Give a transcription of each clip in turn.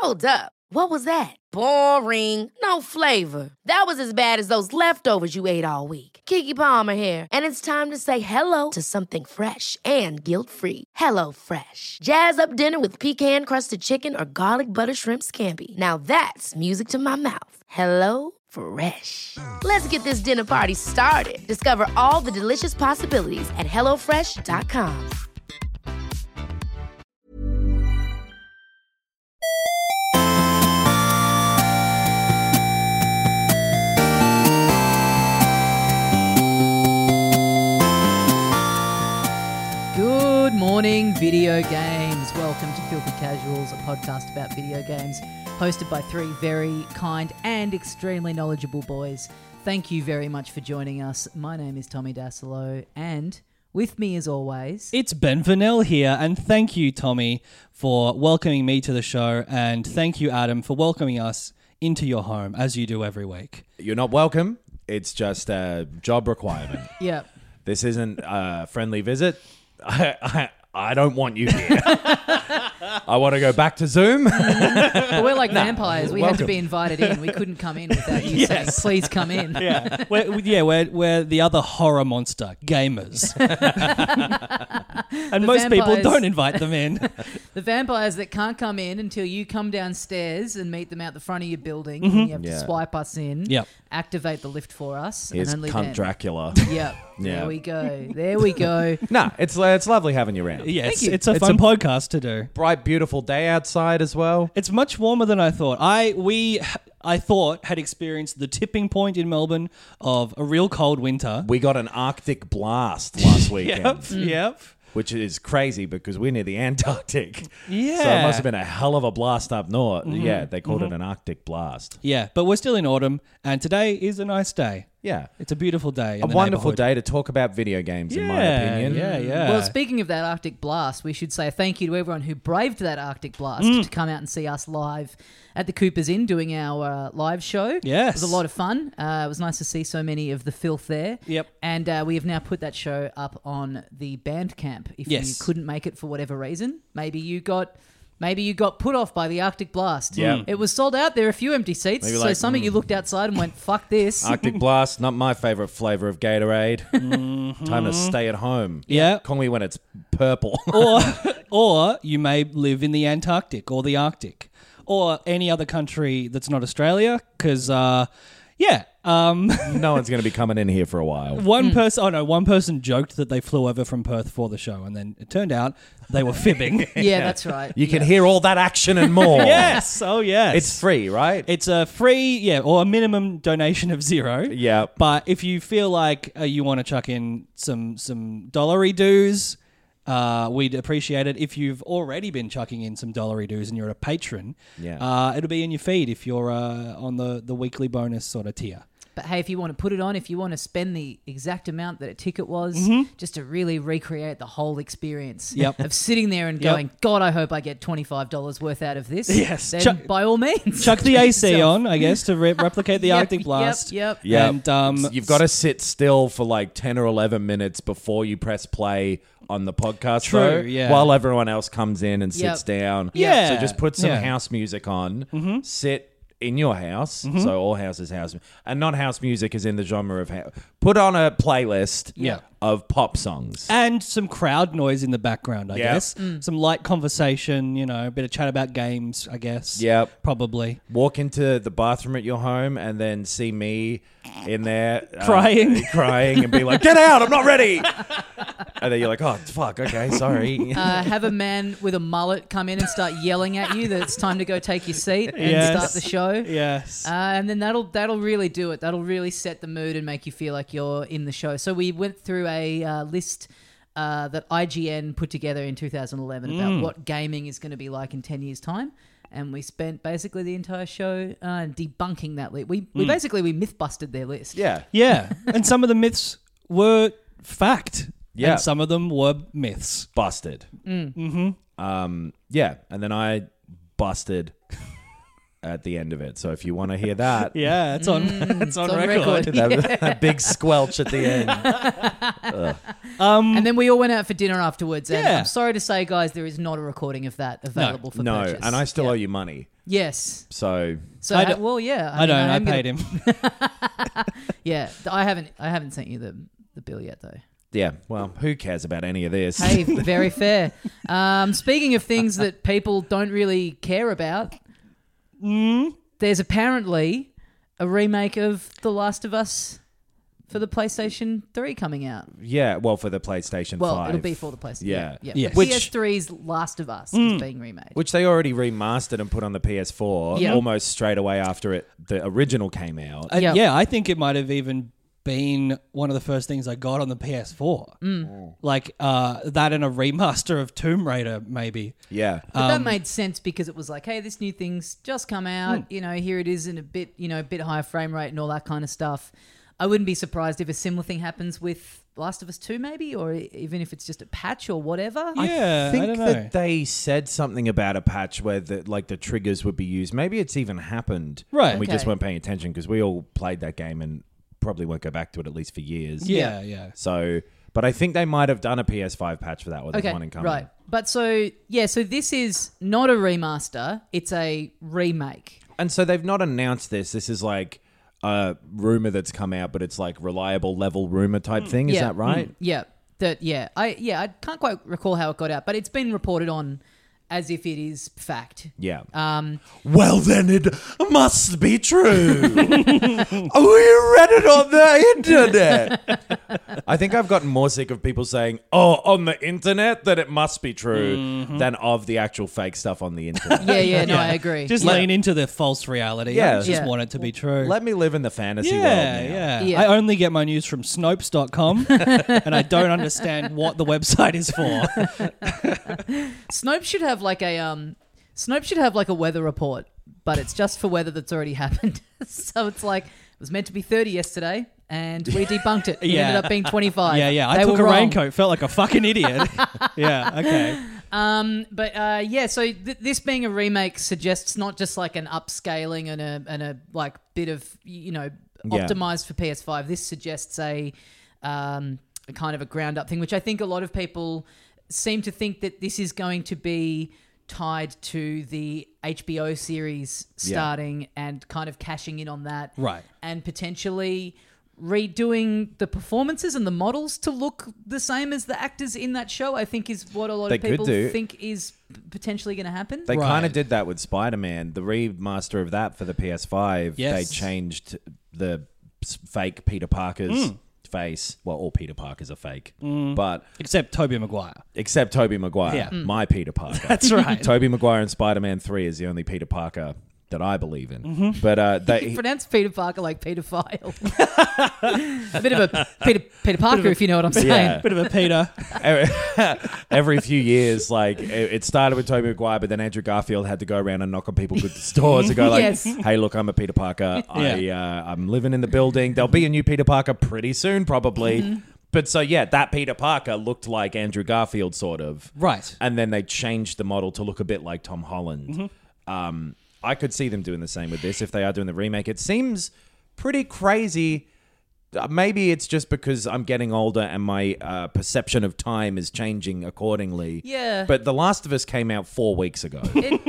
Hold up. What was that? Boring. No flavor. That was as bad as those leftovers you ate all week. Keke Palmer here, and it's time to say hello to something fresh and guilt-free. Hello Fresh. Jazz up dinner with pecan-crusted chicken or garlic butter shrimp scampi. Now that's music to my mouth. Hello Fresh. Let's get this dinner party started. Discover all the delicious possibilities at hellofresh.com. Good morning, video games. Welcome to Filthy Casuals, a podcast about video games, hosted by three very kind and extremely knowledgeable boys. Thank you very much for joining us. My name is Tommy Dasilo, and with me as always... It's Ben Vanel here, and thank you, Tommy, for welcoming me to the show, and thank you, Adam, for welcoming us into your home, as you do every week. You're not welcome. It's just a job requirement. Yep. This isn't a friendly visit. I don't want you here. I want to go back to Zoom. But we're like vampires. We had to welcome. be invited in. We couldn't come in without you saying, please come in. Yeah, we're the other horror monster, gamers. And most people vampires- don't invite them in. The vampires that can't come in until you come downstairs and meet them out the front of your building. And you have to Yeah. swipe us in, Yep. activate the lift for us. Here's and only cunt then. Dracula. Yep. Yeah. There we go. There we go. No, it's lovely having you around. Yes, Thank you. it's a It's fun a- podcast to do. Bright, beautiful day outside as well. It's much warmer than I thought. I thought had experienced the tipping point in Melbourne of a real cold winter. We got an Arctic blast last weekend, Yep. which is crazy because we're near the Antarctic. Yeah. So it must have been a hell of a blast up north. Yeah, they called it an Arctic blast. Yeah, but we're still in autumn, and today is a nice day. Yeah. It's a beautiful day. A wonderful day to talk about video games, in my opinion. Yeah. Well, speaking of that Arctic blast, we should say thank you to everyone who braved that Arctic blast to come out and see us live at the Coopers Inn doing our live show. Yes. It was a lot of fun. It was nice to see so many of the filth there. Yep. And we have now put that show up on the Bandcamp. If Yes. you couldn't make it for whatever reason, maybe you got put off by the Arctic blast. Yeah. It was sold out. There are a few empty seats. Maybe So like, some of you looked outside and went, fuck this. Arctic blast, not my favorite flavor of Gatorade. Time to stay at home. Yeah. Call me when it's purple. or you may live in the Antarctic or the Arctic or any other country that's not Australia, because no one's going to be coming in here for a while. one person joked that they flew over from Perth for the show, and then it turned out they were fibbing. Yeah, that's right. You can hear all that action and more. Yes, oh yes. It's free, right? It's a free, or a minimum donation of $0. Yeah. But if you feel like you want to chuck in some dollary dues, we'd appreciate it. If you've already been chucking in some dollary dues and you're a patron, it'll be in your feed if you're on the weekly bonus sort of tier. But hey, if you want to put it on, if you want to spend the exact amount that a ticket was, just to really recreate the whole experience of sitting there and going, God, I hope I get $25 worth out of this. Yes. Then by all means. Chuck the AC yourself. on, I guess, to replicate the Arctic blast. Yep. Yeah. And You've got to sit still for like 10 or 11 minutes before you press play on the podcast. True, though, yeah. While everyone else comes in and Yep. sits down. Yeah. So just put some Yeah. house music on, sit in your house. So all houses house. And not house music is in the genre of house. Put on a playlist of pop songs. And some crowd noise in the background, I Yeah. guess. Some light conversation, a bit of chat about games, I guess. Yep. Probably. Walk into the bathroom at your home and then see me in there Crying. and be like, get out, I'm not ready. And then you're like, oh, fuck, okay, sorry. Have a man with a mullet come in and start yelling at you that it's time to go take your seat and Yes. start the show. Yes. And then that'll really do it. That'll really set the mood and make you feel like you're in the show. So we went through a list that IGN put together in 2011 about what gaming is going to be like in 10 years' time. And we spent basically the entire show debunking that list. We myth busted their list. Yeah. Yeah. And some of the myths were fact. Yeah. And some of them were myths. Busted. Yeah. And then I busted at the end of it. So if you want to hear that, Yeah, it's on it's on record. that big squelch at the end. And then we all went out for dinner afterwards. And Yeah. I'm sorry to say, guys, there is not a recording of that available for No, purchase. and I still Yeah. owe you money. Yes. So I don't- well, yeah. I don't. I am paid him. Yeah, I haven't sent you the bill yet though. yeah, well, who cares about any of this? Hey, very fair. Speaking of things that people don't really care about, there's apparently a remake of The Last of Us for the PlayStation 3 coming out. Yeah, well, for the PlayStation 5. Well, it'll be for the PlayStation. Yeah. Yeah. Yes. But Which- PS3's Last of Us is being remade. Which they already remastered and put on the PS4 Yeah. almost straight away after the original came out. Yeah. Yeah, I think it might have even been one of the first things I got on the PS4. Like that and a remaster of Tomb Raider, maybe. Yeah. But that made sense because it was like, hey, this new thing's just come out. Hmm. You know, here it is in a bit, a bit higher frame rate and all that kind of stuff. I wouldn't be surprised if a similar thing happens with Last of Us 2 maybe, or even if it's just a patch or whatever. Yeah, I think don't know. that they said something about a patch where the triggers would be used. Maybe it's even happened. Right. And we just Okay. weren't paying attention because we all played that game and probably won't go back to it at least for years. Yeah. So, but I think they might have done a PS5 patch for that or there's Okay, one in coming. right. But so this is not a remaster. It's a remake. And so they've not announced this. This is like a rumor that's come out, but it's like reliable level rumor type thing. Is Yeah. that right? Yeah. I can't quite recall how it got out, but it's been reported on as if it is fact. Yeah. Well, then it must be true. We read it on the internet. I think I've gotten more sick of people saying, "Oh, on the internet," that it must be true, than of the actual fake stuff on the internet. No, I agree. Just lean into the false reality. Yeah. I just Yeah. want it to be true. Let me live in the fantasy world yeah, now. yeah, Yeah. I only get my news from Snopes.com and I don't understand what the website is for. Snopes should have like a weather report, but it's just for weather that's already happened. So it's like it was meant to be 30 yesterday, and we debunked it. It Yeah. ended up being 25. Yeah. I They took were a wrong. raincoat, felt like a fucking idiot. Yeah, okay. So this being a remake suggests not just like an upscaling and a like bit of optimized for PS5. This suggests a kind of a ground up thing, which I think a lot of people seem to think that this is going to be tied to the HBO series starting and kind of cashing in on that, Right. and potentially redoing the performances and the models to look the same as the actors in that show. I think is what a lot They of could people do. think is potentially going to happen. They Right. kind of did that with Spider-Man. The remaster of that for the PS5, Yes. they changed the fake Peter Parker's face. Well, all Peter Parkers are fake, but Except Tobey Maguire. except Tobey Maguire, Yeah. my Peter Parker. That's right. Tobey Maguire in Spider-Man 3 is the only Peter Parker that I believe in. But they Pronounce Peter Parker like pedophile. A bit of a Peter Parker, if you know what I'm saying. Yeah. Bit of a Peter. every few years, like it started with Tobey Maguire, but then Andrew Garfield had to go around and knock on people's doors and go like, Yes. "Hey, look, I'm a Peter Parker. I'm living in the building. There'll be a new Peter Parker pretty soon, probably." But so yeah, that Peter Parker looked like Andrew Garfield, sort of. Right. And then they changed the model to look a bit like Tom Holland. I could see them doing the same with this if they are doing the remake. It seems pretty crazy. Maybe it's just because I'm getting older and my perception of time is changing accordingly. Yeah. But The Last of Us came out 4 weeks ago.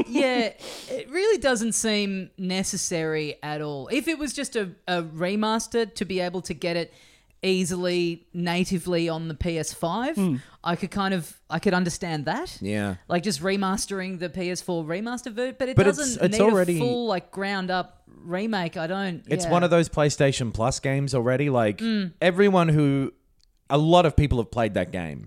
It really doesn't seem necessary at all. If it was just a remaster to be able to get it easily natively on the PS5, I could understand that. Yeah. Like just remastering the PS4 remaster version, but it But doesn't it's need already- a full like ground up remake. I don't. It's yeah. one of those PlayStation Plus games already. Like a lot of people have played that game.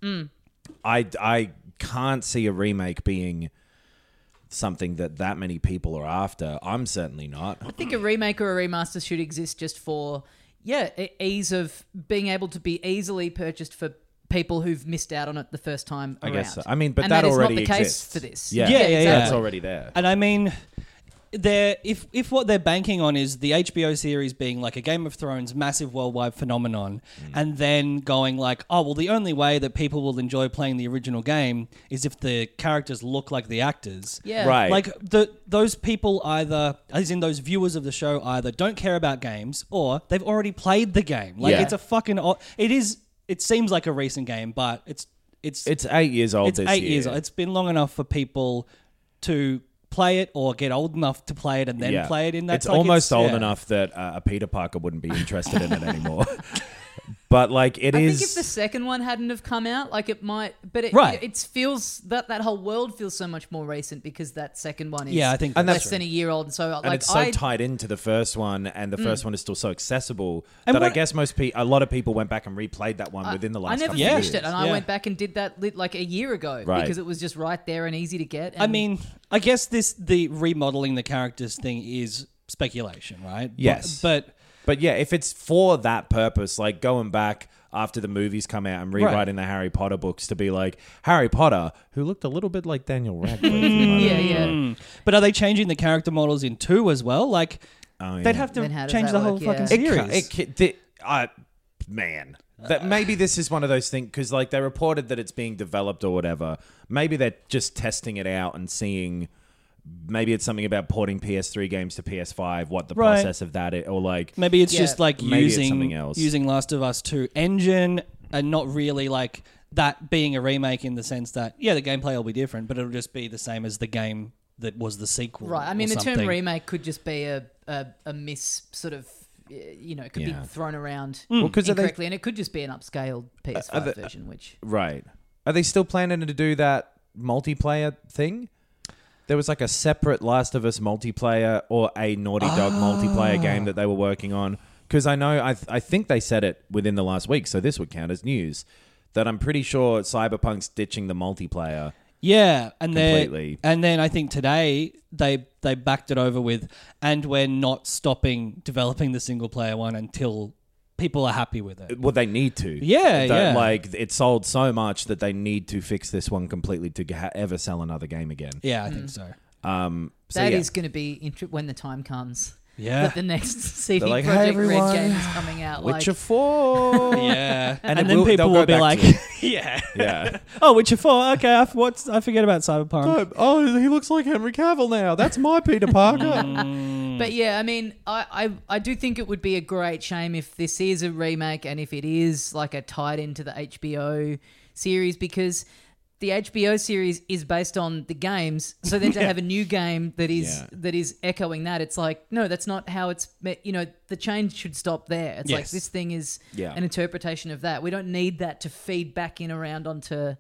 I can't see a remake being something that many people are after. I'm certainly not. I think a remake or a remaster should exist just for ease of being able to be easily purchased for people who've missed out on it the first time I around. guess so. I mean, but and that is already not the exists case for this. Yeah, Yeah, exactly. That's already there. And I mean, if what they're banking on is the HBO series being like a Game of Thrones massive worldwide phenomenon, and then going like, oh well, the only way that people will enjoy playing the original game is if the characters look like the actors. Yeah. Right. Like those people either, as in those viewers of the show, either don't care about games or they've already played the game. Like Yeah. it's a fucking. It seems like a recent game, but it's It's 8 years old it's this 8 year. years old. It's been long enough for people to play it or get old enough to play it and then play it in that. It's almost old enough that a Peter Parker wouldn't be interested in it anymore. But like I think if the second one hadn't have come out, like it might, but it feels that whole world feels so much more recent because that second one is I think less than a year old, and so like and it's so tied into the first one, and the first one is still so accessible that I guess a lot of people went back and replayed that one within the last. I never couple finished of years. it, and I went back and did that like a year ago because it was just right there and easy to get. And I mean, I guess the remodeling the characters thing is speculation, right? Yes, but yeah, if it's for that purpose, like going back after the movies come out and rewriting the Harry Potter books to be like Harry Potter, who looked a little bit like Daniel Radcliffe. But are they changing the character models in 2 as well? Like, they'd have to change the whole fucking series. That maybe this is one of those things because like they reported that it's being developed or whatever. Maybe they're just testing it out and seeing. Maybe it's something about porting PS3 games to PS5, what the process of that is, or like... Maybe it's just like something else. using Last of Us 2 engine and not really like that being a remake in the sense that, the gameplay will be different, but it'll just be the same as the game that was the sequel. Right. I mean, the term remake could just be a miss sort of... it could be thrown around incorrectly, and it could just be an upscaled PS5 version, which... Right. Are they still planning to do that multiplayer thing? There was like a separate Last of Us multiplayer or a Naughty Dog multiplayer game that they were working on. Because I know, I think they said it within the last week, so this would count as news, that I'm pretty sure Cyberpunk's ditching the multiplayer. Yeah, and completely. And then I think today they backed it over with, and we're not stopping developing the single player one until people are happy with it. Well, they need to. Yeah. Like, it sold so much that they need to fix this one completely to ever sell another game again. Yeah, I think so. That is going to be when the time comes. Yeah. That the next CD like, Projekt hey, everyone, Red game is coming out. Witcher 4. Yeah. and then people will be like, yeah. Oh, Witcher 4. Okay, I forget about Cyberpunk. Oh, he looks like Henry Cavill now. That's my Peter Parker. But yeah, I mean, I do think it would be a great shame if this is a remake and if it is like a tied into the HBO series, because the HBO series is based on the games. So then to have a new game that is echoing that, it's like, no, that's not how it's, the change should stop there. It's like this thing is an interpretation of that. We don't need that to feed back in around onto,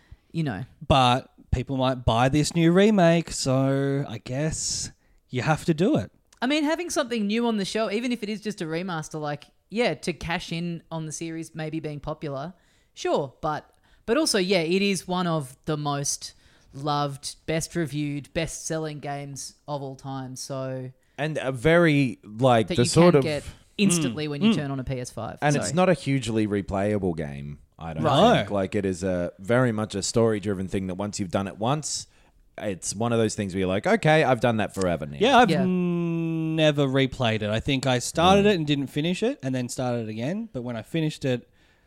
But people might buy this new remake, so I guess you have to do it. I mean, having something new on the show, even if it is just a remaster, like, to cash in on the series maybe being popular, sure, but also, it is one of the most loved, best reviewed, best selling games of all time. So, and a very like that the you sort can of get instantly when you turn on a PS5, and it's not a hugely replayable game. I don't think. Like, it is very much a story driven thing that once you've done it once, it's one of those things where you're like, okay, I've done that forever now. Yeah, I've never replayed it. I think I started it and didn't finish it, and then started it again. But when I finished it,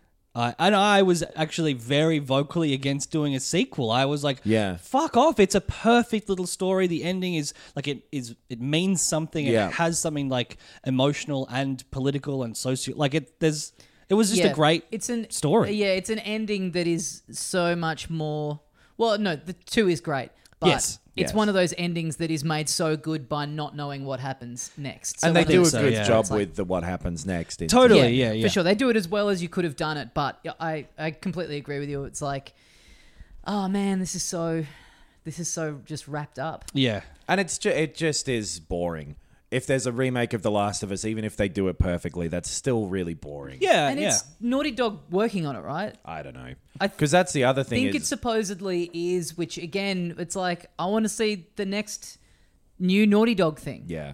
I was actually very vocally against doing a sequel. I was like, fuck off. It's a perfect little story. The ending is like, it means something. And it has something like emotional and political and like it was just a great story. Yeah, it's an ending that is so much more. Well, no, the 2 is great. But it's one of those endings that is made so good by not knowing what happens next. So and they do a good job it's like, with the what happens next. Totally, for sure. They do it as well as you could have done it, but I completely agree with you. It's like, oh man, this is so just wrapped up. Yeah, and it just is boring. If there's a remake of The Last of Us, even if they do it perfectly, that's still really boring. Yeah, and it's Naughty Dog working on it, right? I don't know. Because that's the other thing. I think it supposedly is, which again, it's like, I want to see the next new Naughty Dog thing. Yeah.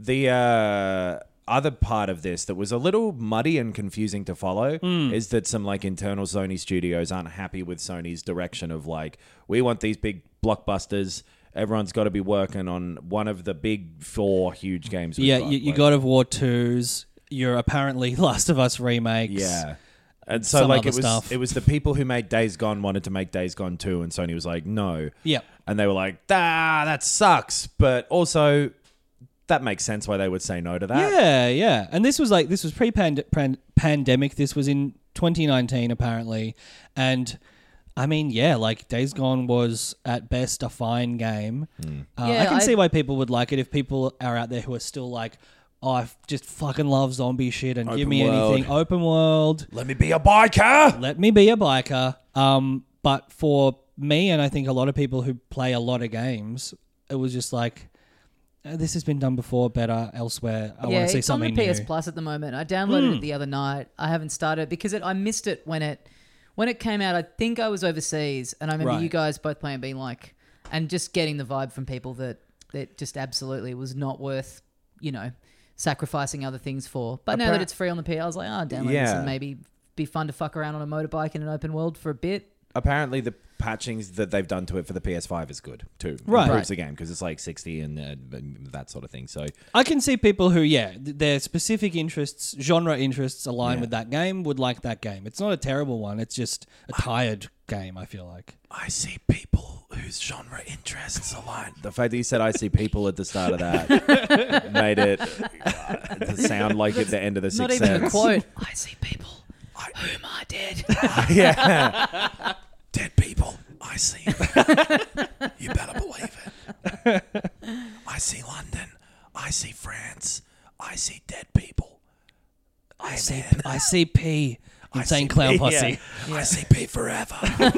The other part of this that was a little muddy and confusing to follow is that some like internal Sony studios aren't happy with Sony's direction of like, we want these big blockbusters. Everyone's got to be working on one of the big 4 huge games. You God of War 2s. You're apparently Last of Us remakes. Yeah. And so like it was the people who made Days Gone wanted to make Days Gone 2, and Sony was like, no. Yeah. And they were like, that sucks. But also that makes sense why they would say no to that. Yeah. And this was pre-pandemic. This was in 2019 apparently. And I mean, yeah, like Days Gone was at best a fine game. Yeah, I can see why people would like it if people are out there who are still like, oh, I just fucking love zombie shit and give me anything. Open world. Let me be a biker. Let me be a biker. But for me, and I think a lot of people who play a lot of games, it was just like, this has been done before, better elsewhere. I want to see something new. It's on the PS Plus at the moment. I downloaded it the other night. I haven't started because I missed it when it came out. I think I was overseas, and I remember you guys both playing, being like, and just getting the vibe from people that just absolutely was not worth, sacrificing other things for. But now that it's free on the PS, I was like, download this and maybe be fun to fuck around on a motorbike in an open world for a bit. Apparently, the patchings that they've done to it for the PS5 is good too. Right. Improves the game because it's like 60 and that sort of thing. So I can see people who, their specific interests, genre interests align with that game, would like that game. It's not a terrible one. It's just a tired game, I feel like. I see people whose genre interests align. the fact that you said "I see people" at the start of that made it sound like at the end of the Not Sixth even a Sense. quote. I see people. Whom I did. Yeah. Dead people. I see. You better believe it. I see London. I see France. I see dead people. I see P. Insane Clown P, Posse. yeah. I see P forever.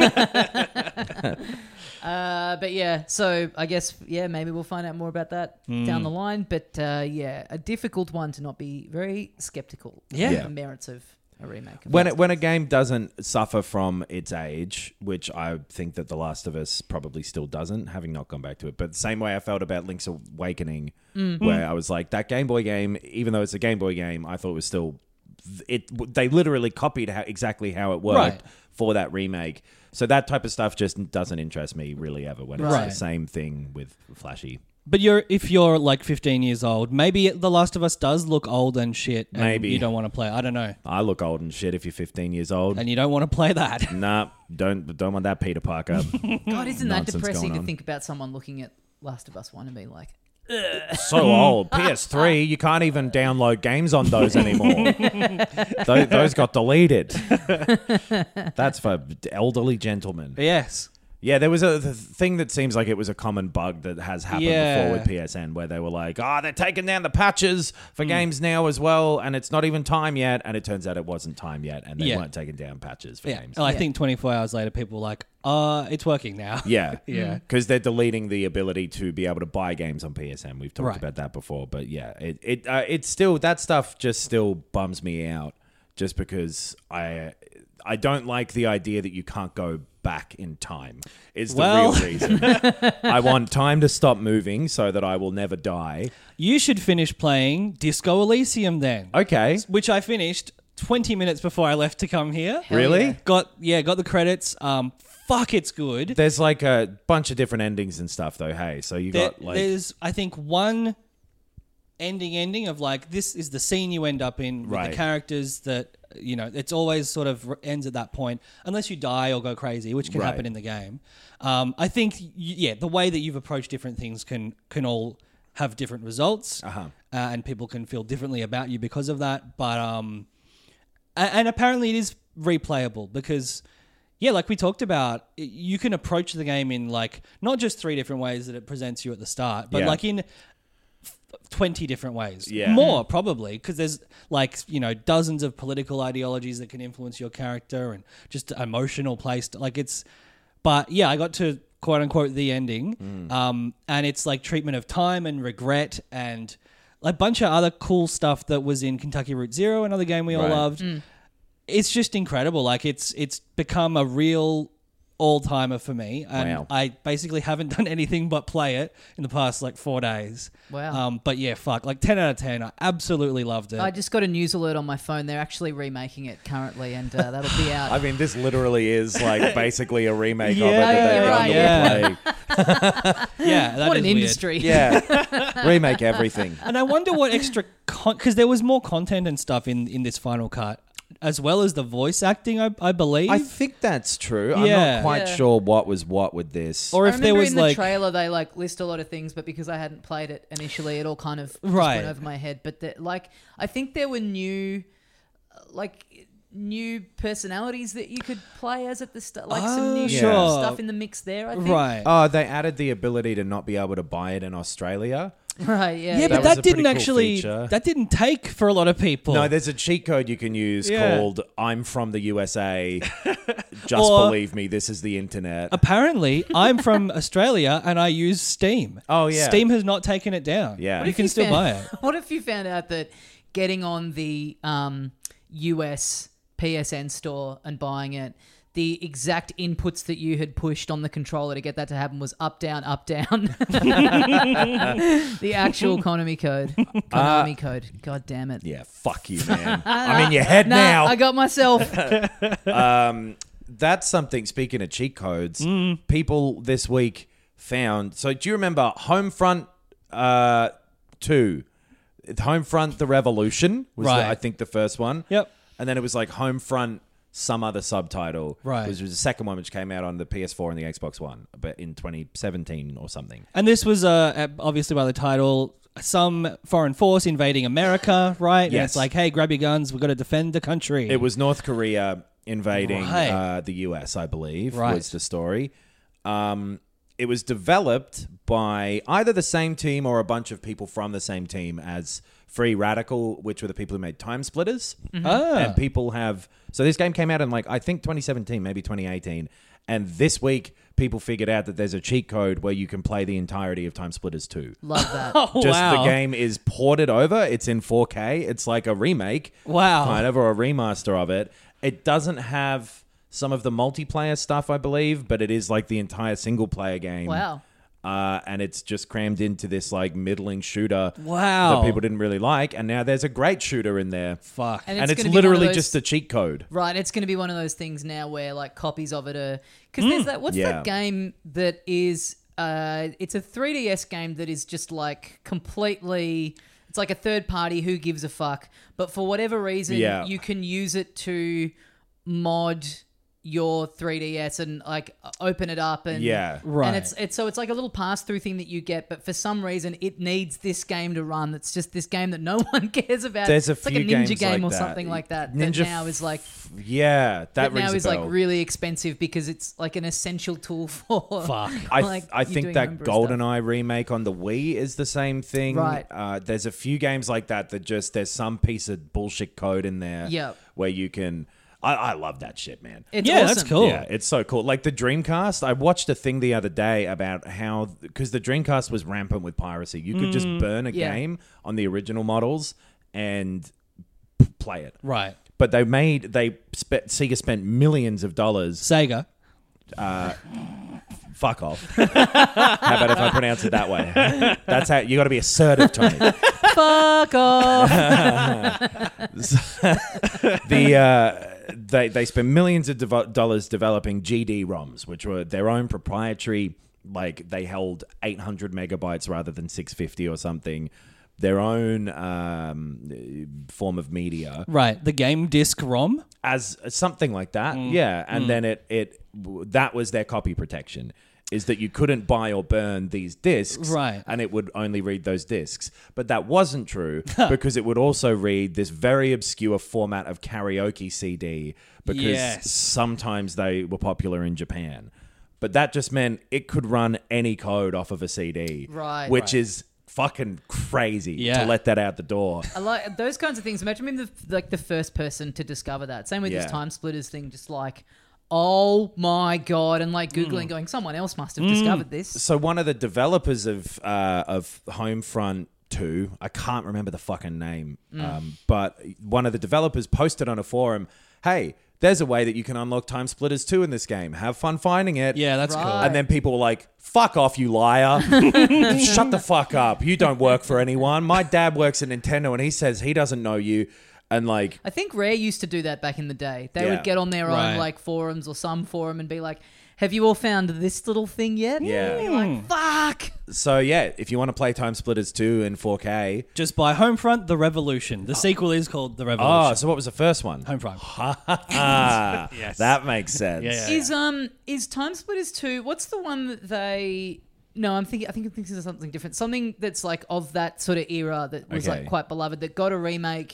But yeah, so I guess, maybe we'll find out more about that down the line. But a difficult one to not be very skeptical of the merits of a remake. When a game doesn't suffer from its age, which I think that The Last of Us probably still doesn't, having not gone back to it, but the same way I felt about Link's Awakening, where I was like, that Game Boy game, even though it's a Game Boy game, I thought it was still... They literally copied exactly how it worked for that remake. So that type of stuff just doesn't interest me really ever when it's the same thing with flashy. But if you're like 15 years old, maybe The Last of Us does look old and shit. And maybe you don't want to play. I don't know. I look old and shit if you're 15 years old. And you don't want to play that. Nah, don't want that Peter Parker. God, isn't that nonsense depressing going to on. think about someone looking at Last of Us 1 and being like, So old. PS3, you can't even download games on those anymore. those got deleted. That's for elderly gentlemen. Yes. Yeah, there was a thing that seems like it was a common bug that has happened before with PSN, where they were like, they're taking down the patches for games now as well, and it's not even time yet. And it turns out it wasn't time yet, and they weren't taking down patches for games. I think 24 hours later, people were like, it's working now. Yeah. Yeah. Because they're deleting the ability to be able to buy games on PSN. We've talked about that before. But yeah, it's still, that stuff just still bums me out just because I don't like the idea that you can't go back in time is the real reason. I want time to stop moving so that I will never die. You should finish playing Disco Elysium then. Okay. Which I finished 20 minutes before I left to come here. Really? Got the credits. Fuck, it's good. There's like a bunch of different endings and stuff though, hey? So you got like... There's, I think, one ending of like, this is the scene you end up in with the characters that, it's always sort of ends at that point, unless you die or go crazy, which can happen in the game. I think, the way that you've approached different things can all have different results, and people can feel differently about you because of that. But and apparently it is replayable because, like we talked about, you can approach the game in like not just 3 different ways that it presents you at the start, but like in 20 different ways. Yeah. More, probably, because there's like, dozens of political ideologies that can influence your character and just emotional place. But I got to quote unquote the ending. And it's like treatment of time and regret and a bunch of other cool stuff that was in Kentucky Route Zero, another game we all loved. It's just incredible. Like it's become a real all-timer for me, and I basically haven't done anything but play it in the past like 4 days. Wow. But like 10 out of 10. I absolutely loved it. I just got a news alert on my phone. They're actually remaking it currently, and that'll be out. I mean, this literally is like basically a remake of it that they've done to play. That what is an industry. Yeah, remake everything. And I wonder what extra because there was more content and stuff in this final cut, as well as the voice acting, I believe. I think that's true. I'm not quite sure what was what with this. Or if there was in the trailer, they like list a lot of things, but because I hadn't played it initially, it all kind of just went over my head. But I think there were new, new personalities that you could play as at the start, like some new sure. stuff in the mix there. I think. Right. Oh, they added the ability to not be able to buy it in Australia. Right. Yeah. Yeah, but was that a didn't pretty cool actually. feature. That didn't take for a lot of people. No, there's a cheat code you can use Yeah. called "I'm from the USA." Just Or- believe me, this is the internet. Apparently, I'm from Australia and I use Steam. Oh, yeah. Steam has not taken it down. Yeah. What You if can still found- buy it. What if you found out that getting on the US PSN store and buying it, the exact inputs that you had pushed on the controller to get that to happen was up, down, up, down. The actual Konami code. God damn it. Yeah, fuck you, man. I'm in your head Nah, now. I got myself. That's something, speaking of cheat codes, people this week found. So do you remember Homefront 2? Homefront The Revolution was, Right. I think, the first one. Yep. And then it was like Homefront some other subtitle. Right. Which was the second one, which came out on the PS4 and the Xbox One, but in 2017 or something. And this was obviously by the title, some foreign force invading America, right? And Yes. it's like, hey, grab your guns. We've got to defend the country. It was North Korea invading Right. the US, I believe, Right. was the story. It was developed by either the same team or a bunch of people from the same team as Free Radical, which were the people who made Time Splitters. And people have... So this game came out in, like, I think 2017, maybe 2018. And this week, people figured out that there's a cheat code where you can play the entirety of Time Splitters 2. Love that. Oh, Just wow. the game is ported over. It's in 4K. It's like a remake. Wow. Kind of, or a remaster of it. It doesn't have some of the multiplayer stuff, I believe, but it is like the entire single player game. Wow. And it's just crammed into this like middling shooter Wow. that people didn't really like. And now there's a great shooter in there. Fuck. And And it's gonna be one of literally those- just a cheat code. Right, it's going to be one of those things now where like copies of it are because there's that. What's Yeah. that game that is? It's a 3DS game that is just like completely. It's like a third party. Who gives a fuck? But for whatever reason, Yeah. you can use it to mod your 3DS and like open it up and Yeah. Right. and it's like a little pass through thing that you get, but for some reason it needs this game to run. It's just this game that no one cares about. There's a it's like few a ninja games game like or that. something like that. Ninja that now is like Yeah, that rings now a is like bell. really expensive because it's like an essential tool for. Fuck. I like, I you think doing that homebrew stuff. GoldenEye remake on the Wii is the same thing. Right. There's a few games like that just there's some piece of bullshit code in there. Yep. Where you can. I love that shit, man. It's Yeah, awesome. that's cool. Yeah, it's so cool. Like the Dreamcast, I watched a thing the other day about how, because the Dreamcast was rampant with piracy. You could just burn a Yeah. game on the original models and play it. Right. But Sega spent millions of dollars. Sega. Fuck off. How about if I pronounce it that way? That's how you got to be assertive, Tony. Fuck off. They spent millions of dollars developing GD-ROMs, which were their own proprietary. Like they held 800 megabytes rather than 650 or something. Their own form of media Right. The game disc ROM. as something like that. Yeah, and then that was their copy protection. Is that you couldn't buy or burn these discs, Right. and it would only read those discs. But that wasn't true because it would also read this very obscure format of karaoke CD because Yes. sometimes they were popular in Japan. But that just meant it could run any code off of a CD, Right. which is fucking crazy Yeah. to let that out the door. I like those kinds of things. Imagine being the first person to discover that. Same with Yeah. this Time Splitters thing. Just like, oh my god, and like Googling, going, someone else must have discovered this. So one of the developers of Homefront 2, I can't remember the fucking name, but one of the developers posted on a forum, "Hey, there's a way that you can unlock Time Splitters 2 in this game. Have fun finding it." Yeah, that's Right. cool. And then people were like, "Fuck off, you liar. Shut the fuck up. You don't work for anyone. My dad works at Nintendo and he says he doesn't know you." And like, I think Rare used to do that back in the day. They Yeah. would get on their Right. own like forums or some forum and be like, "Have you all found this little thing yet?" Yeah. And you're like, fuck. so yeah, if you want to play Time Splitters 2 in 4K. Just buy Homefront: The Revolution. The sequel is called The Oh, Revolution. so what was the first one? Homefront. Ah, Yes. that makes sense. Yeah. Is Time Splitters 2, what's the one that they... No, I think this is something different. Something that's like of that sort of era that was Okay. like quite beloved that got a remake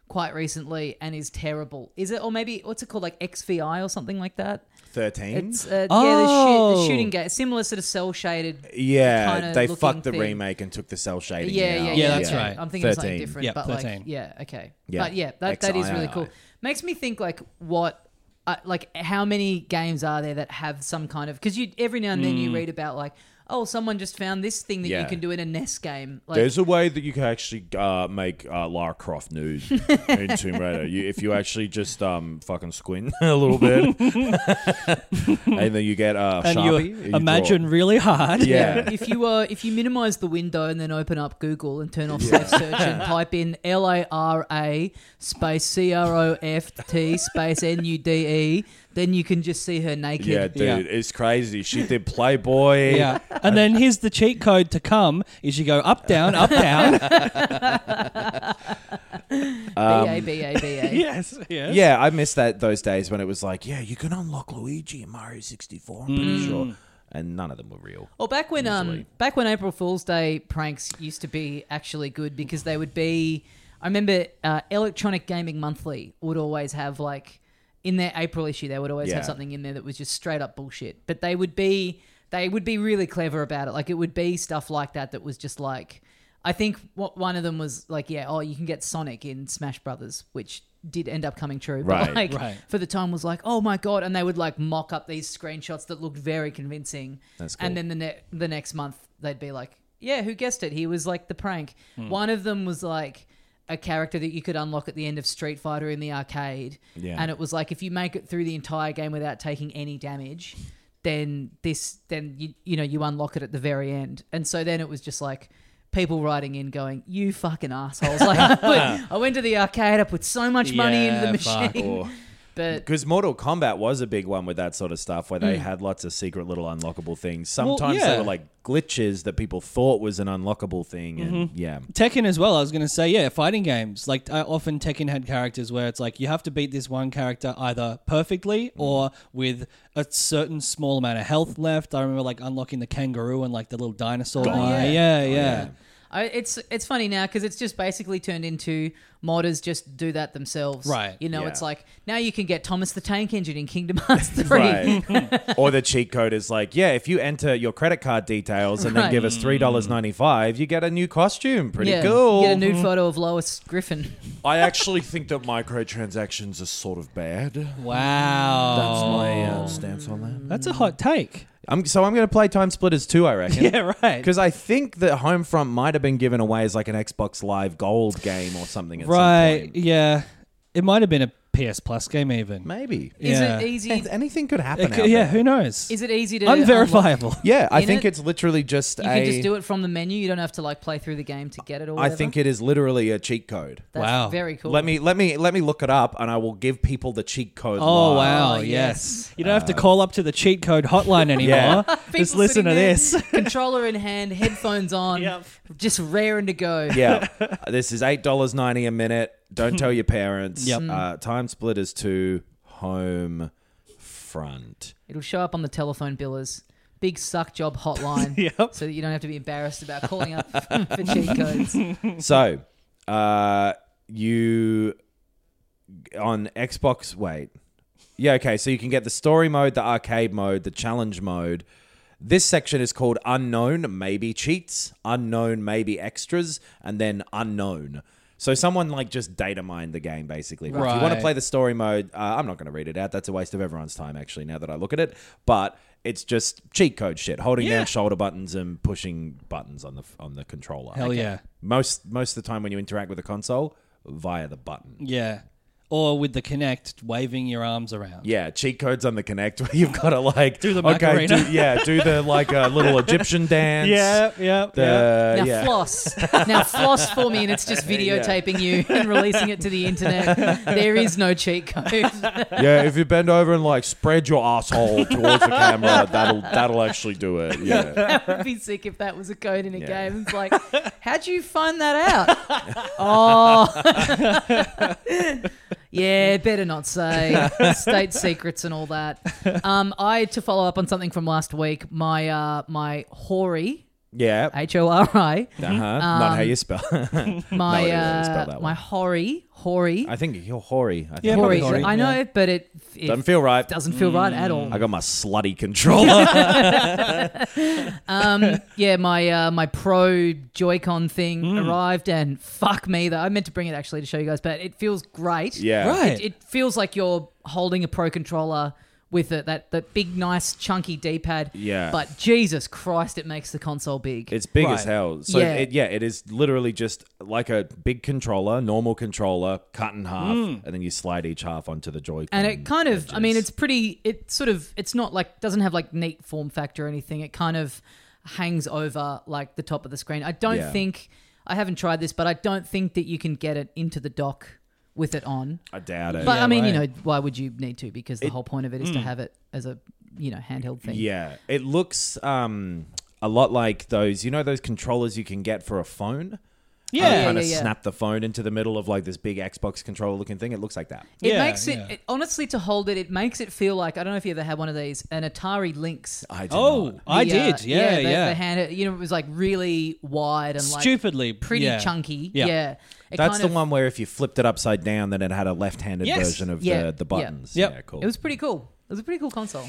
quite recently and is terrible. Is it, or maybe what's it called, like XVI or something like that? 13. It's the Oh. shooting game, similar sort of cell shaded. Yeah, kinda they looking fucked the thing. remake and took the cell shading Yeah, out. Yeah, that's right. I'm thinking of something 13. different, Yeah, but 13. like, yeah, okay. Yeah. But yeah, that is really cool. Makes me think like what, like how many games are there that have some kind of, because you every now and then you read about like, oh, someone just found this thing that you Yeah. can do in a NES game. Like, There's a way that you can actually make Lara Croft nude in Tomb Raider. If you actually just fucking squint a little bit, and then you get And Sharpie. you draw imagine it. really hard. Yeah. if you minimize the window and then open up Google and turn off safe search and type in LARA space CROFT space NUDE, then you can just see her naked. Yeah, dude, Yeah. it's crazy. She did Playboy. Yeah. And then here's the cheat code to come is you go up, down, up, down. BA. Yes. Yes. Yeah, I miss those days when it was like, yeah, you can unlock Luigi in Mario 64. I'm pretty sure, and none of them were real. Well, back when April Fool's Day pranks used to be actually good because they would be. I remember Electronic Gaming Monthly would always have like in their April issue they would always Yeah. have something in there that was just straight up bullshit. But they would be really clever about it. Like it would be stuff like that was just like. I think one of them was like, yeah, you can get Sonic in Smash Brothers, which did end up coming true. But Right. like Right. for the time was like, oh my God. And they would like mock up these screenshots that looked very convincing. That's cool. And then the next month they'd be like, yeah, who guessed it? He was like the prank. One of them was like a character that you could unlock at the end of Street Fighter in the arcade. Yeah. And it was like, if you make it through the entire game without taking any damage, then you unlock it at the very end. And so then it was just like people writing in going, you fucking assholes. Like I went to the arcade, I put so much money into the Yeah, fuck. machine. But Because Mortal Kombat was a big one with that sort of stuff where they had lots of secret little unlockable things. Sometimes yeah. they were like glitches that people thought was an unlockable thing. And yeah. Tekken as well. I was going to say, yeah, fighting games. Like often Tekken had characters where it's like you have to beat this one character either perfectly or with a certain small amount of health left. I remember like unlocking the kangaroo and like the little dinosaur guy. Yeah. it's funny now because it's just basically turned into modders just do that themselves. Right. You know, Yeah. it's like now you can get Thomas the Tank Engine in Kingdom Hearts 3. Right. Or the cheat code is like, yeah, if you enter your credit card details and then Right. give us $3.95, you get a new costume. Pretty Yeah, cool. you get a nude photo of Lois Griffin. I actually think that microtransactions are sort of bad. Wow. That's my stance on that. That's a hot take. So I'm going to play Time Splitters 2, I reckon. Yeah, right. Because I think that Homefront might have been given away as like an Xbox Live Gold game or something at some Right. point. Yeah. It might have been a PS Plus game even. Maybe. Is Yeah. it easy? Anything could happen. It could- out yeah, there. who knows? Is it easy to Unverifiable. Yeah, I In think it? it's literally just You can just do it from the menu. You don't have to like play through the game to get it. Or I whatever? think it is literally a cheat code. That's Wow. very cool. Let me look it up, and I will give people the cheat code. Oh, live. wow. Oh, yes. yes. You don't have to call up to the cheat code hotline anymore. Just People listen sitting to there, this. controller in hand, headphones on, Yep. just raring to go. Yeah, this is $8.90 a minute. Don't tell your parents. Yep. Time Splitters 2 Home Front. It'll show up on the telephone billers. Big suck job hotline. Yep. So that you don't have to be embarrassed about calling up for cheat codes. So, you on Xbox. Wait, yeah, okay. So you can get the story mode, the arcade mode, the challenge mode. This section is called unknown, maybe cheats, unknown, maybe extras, and then unknown. So someone like just data mined the game basically. If you want to Right. play the story mode, I'm not going to read it out. That's a waste of everyone's time actually. Now that I look at it, but it's just cheat code shit, holding Yeah. down shoulder buttons and pushing buttons on the controller. Hell yeah. Most of the time when you interact with the console, via the button. Yeah. Or with the Kinect, waving your arms around. Yeah, cheat codes on the Kinect where you've got to like Do the Macarena. do the like a little Egyptian dance. Yeah. Now floss for me, and it's just videotaping you and releasing it to the internet. There is no cheat code. Yeah, if you bend over and like spread your asshole towards the camera, that'll actually do it. Yeah. That would be sick if that was a code in a Yeah. game. It's like, how'd you find that out? Oh. Yeah, better not say. State secrets and all that. To follow up on something from last week, my Hori Yeah. HORI. Not how you spell. My idea how to spell that my one. Hori. I think you're hoary. I think Yeah, Hori. Hori, I know, but it doesn't feel right. doesn't feel right at all. I got my slutty controller. Yeah, my Pro Joy-Con thing arrived, and fuck me, though I meant to bring it actually to show you guys, but it feels great. Yeah. Right. It feels like you're holding a Pro controller with it, that big, nice, chunky D-pad. Yeah. But Jesus Christ, it makes the console big. It's big Right. as hell. So Yeah. it is literally just like a big controller, normal controller, cut in half, and then you slide each half onto the Joy-Con. And it kind of, I edges. mean, it's pretty, it's not like, doesn't have like neat form factor or anything. It kind of hangs over like the top of the screen. I don't Yeah. think, I haven't tried this, but I don't think that you can get it into the dock with it on. I doubt it. But I mean, right. you know, why would you need to? Because the whole point of it is to have it as a, handheld thing. Yeah, it looks a lot like those controllers you can get for a phone. Yeah. Kind of yeah. snap the phone into the middle of like this big Xbox controller looking thing. It looks like that. It Yeah, makes it, yeah. honestly, to hold it, it makes it feel like, I don't know if you ever had one of these, an Atari Lynx. I do Oh, not. I The, did. Yeah, the hand, it was like really wide and like Stupidly pretty yeah. chunky. Yeah. Yeah. It That's kind the of- one where if you flipped it upside down, then it had a left-handed Yes. version of Yeah, the buttons. Yep. Yeah, cool. It was pretty cool. It was a pretty cool console.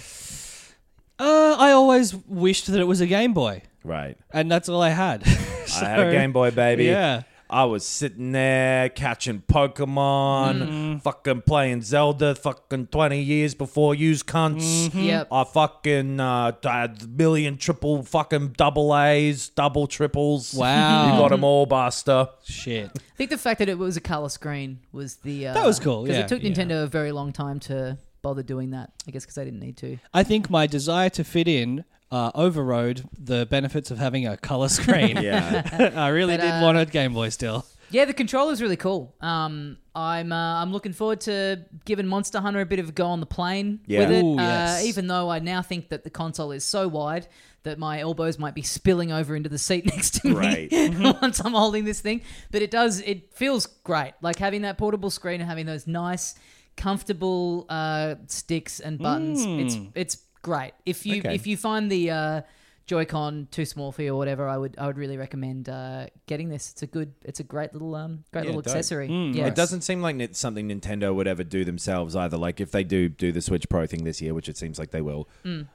I always wished that it was a Game Boy, right. and that's all I had. I had a Game Boy, baby. Yeah. I was sitting there catching Pokemon, fucking playing Zelda, fucking 20 years before yous cunts. Yep. I fucking had a million triple fucking double A's, double triples. Wow. You got them all, Buster. Shit. I think the fact that it was a color screen was the... That was cool, Because yeah. it took Yeah. Nintendo a very long time to bother doing that. I guess because they didn't need to. I think my desire to fit in overrode the benefits of having a color screen. Yeah. I really did want a Game Boy still. Yeah, the controller's really cool. I'm looking forward to giving Monster Hunter a bit of a go on the plane Yeah. with it. Ooh, yes. Even though I now think that the console is so wide that my elbows might be spilling over into the seat next to me Right. once I'm holding this thing. But it feels great. Like having that portable screen and having those nice, comfortable sticks and buttons. It's great. If you find the Joy-Con too small for you or whatever, I would really recommend getting this. It's a great little dope. accessory. Yeah, It doesn't seem like it's something Nintendo would ever do themselves either. Like if they do the Switch Pro thing this year, which it seems like they will,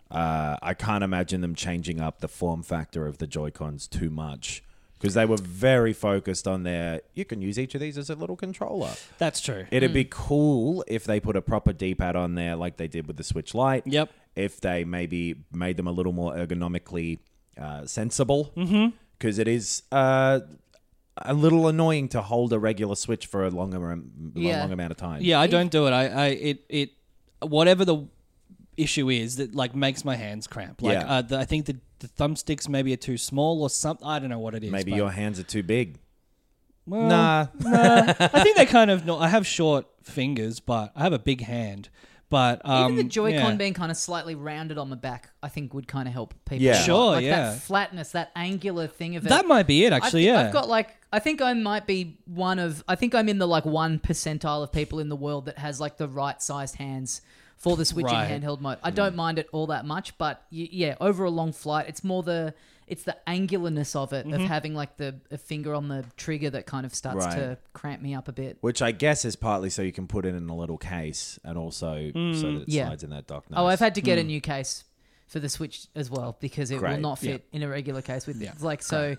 I can't imagine them changing up the form factor of the Joy-Cons too much. Because they were very focused on you can use each of these as a little controller. That's true. It'd be cool if they put a proper D-pad on there like they did with the Switch Lite. Yep. If they maybe made them a little more ergonomically sensible. Because it is a little annoying to hold a regular Switch for a long amount of time. Yeah, I don't do it. It whatever the issue is that like makes my hands cramp. Like Yeah. I think the thumbsticks maybe are too small or something. I don't know what it is. Maybe but- your hands are too big. well, Nah. I think they kind of. I have short fingers, but I have a big hand. But even the Joy-Con yeah. being kind of slightly rounded on the back, I think would kind of help people. Yeah. out. Sure, like yeah. that flatness, that angular thing of it. That might be it, actually. I've Yeah. got I think I might be I think I'm in the 1 percentile of people in the world that has the right sized hands for the Switch Right. in handheld mode. I don't mind it all that much, but yeah, over a long flight, it's more the angularness of it, of having a finger on the trigger that kind of starts Right. to cramp me up a bit. Which I guess is partly so you can put it in a little case and also so that it Yeah. slides in that dock. Oh, I've had to get a new case for the Switch as well because it will Great. not fit in a regular case with Yeah.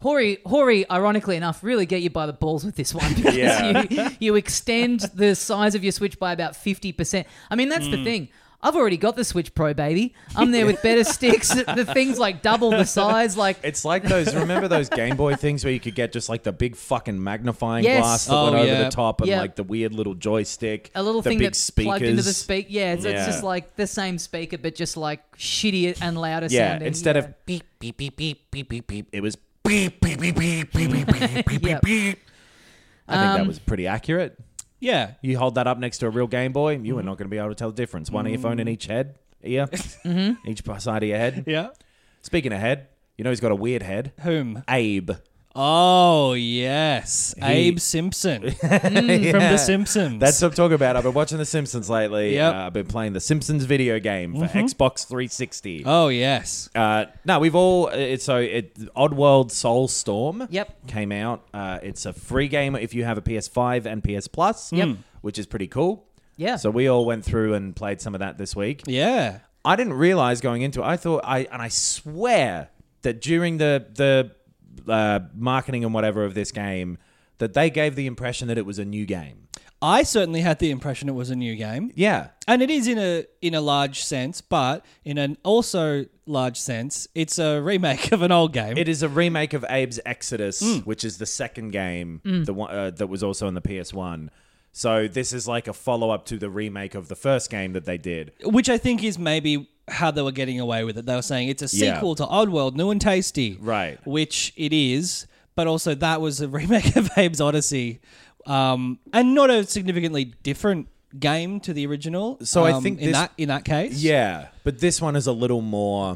Hori, ironically enough, really get you by the balls with this one because Yeah. you extend the size of your Switch by about 50%. I mean, that's the thing. I've already got the Switch Pro, baby. I'm there with better sticks. The thing's double the size. It's like remember those Game Boy things where you could get just the big fucking magnifying Yes. glass that Oh, went over yeah. the top and Yeah. the weird little joystick. a little the thing big that's plugged into the speakers. speaker. Yeah, it's Yeah. just the same speaker, but just shittier and louder Yeah, sounding. instead Yeah. of beep, beep, beep, beep, beep, beep, beep, it was beep, beep, beep, beep, beep, beep, beep, beep, Yep. beep. I think that was pretty accurate. Yeah. You hold that up next to a real Game Boy, you are not going to be able to tell the difference. One earphone in each ear, each side of your head. Yeah. Speaking of head, you know he's got a weird head. Whom? Abe. Oh, yes. Abe Simpson from The Simpsons. That's what I'm talking about. I've been watching The Simpsons lately. Yep. I've been playing the Simpsons video game for Xbox 360. Oh, yes. No, we've all. Oddworld Soulstorm. Yep. Came out. It's a free game if you have a PS5 and PS Plus. Yep. Which is pretty cool. Yeah. So we all went through and played some of that this week. Yeah. I didn't realize going into it. I swear that during the marketing and whatever of this game, that they gave the impression that it was a new game. I certainly had the impression it was a new game. Yeah. And it is in a large sense, but in an also large sense, it's a remake of an old game. It is a remake of Abe's Exodus, which is the second game, the one that was also on the PS1. So this is like a follow-up to the remake of the first game that they did. Which I think is maybe how they were getting away with it. They were saying it's a sequel to Oddworld, New and Tasty. Right. Which it is, but also that was a remake of Abe's Odyssey. And not a significantly different game to the original. So I think in that case. Yeah, but this one is a little more...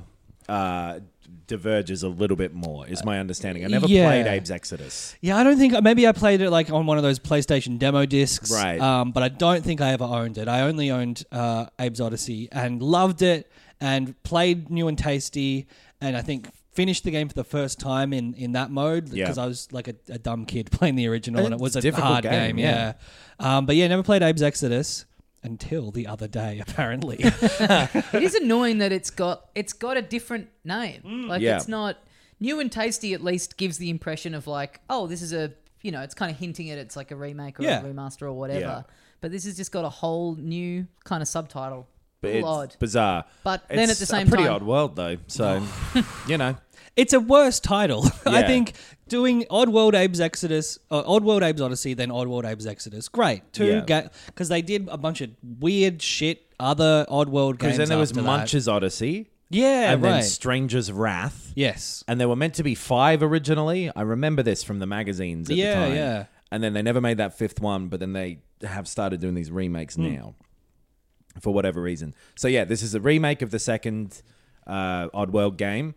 diverges a little bit more, is my understanding. I never played Abe's Exodus. Yeah, I don't think... Maybe I played it like on one of those PlayStation demo discs. Right. But I don't think I ever owned it. I only owned Abe's Odyssey and loved it and played New and Tasty and I think finished the game for the first time in that mode because I was like a dumb kid playing the original and it was a difficult hard game. Yeah. But yeah, never played Abe's Exodus until the other day, apparently. It is annoying that it's got a different name. It's not New and Tasty. At least gives the impression of like, oh, this is it's kind of hinting at it's like a remake or a remaster or whatever. Yeah. But this has just got a whole new kind of subtitle. But it's it's odd. bizarre. But then at the same it's a pretty time- odd world though. So It's a worse title. I Yeah. think doing Oddworld Abe's Exodus, Oddworld Abe's Odyssey, then Oddworld Abe's Exodus. Great. Because they did a bunch of weird shit, other Oddworld games. Because then there was after that. Munch's Odyssey. Yeah, and right. then Stranger's Wrath. Yes. And there were meant to be 5 originally. I remember this from the magazines at the time. Yeah. And then they never made that 5th one, but then they have started doing these remakes now for whatever reason. So yeah, this is a remake of the second Oddworld game.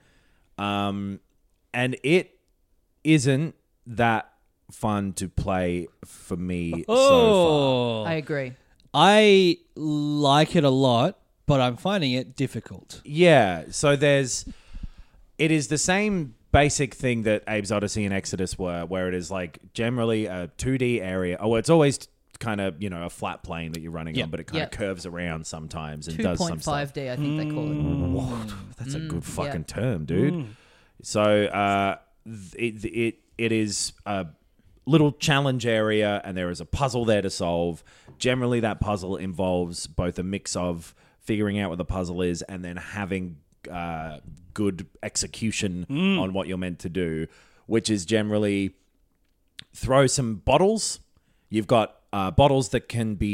And it isn't that fun to play for me so far. I agree. I like it a lot, but I'm finding it difficult. Yeah, so it is the same basic thing that Abe's Odyssey and Exodus were, where it is like generally a 2D area. Oh, it's always kind of, a flat plane that you're running on, but it kind of curves around sometimes and does some stuff. 2.5D, I think they call it. Whoa, that's a good fucking term, dude. So it is a little challenge area, and there is a puzzle there to solve. Generally, that puzzle involves both a mix of figuring out what the puzzle is and then having good execution on what you're meant to do, which is generally throw some bottles. You've got bottles that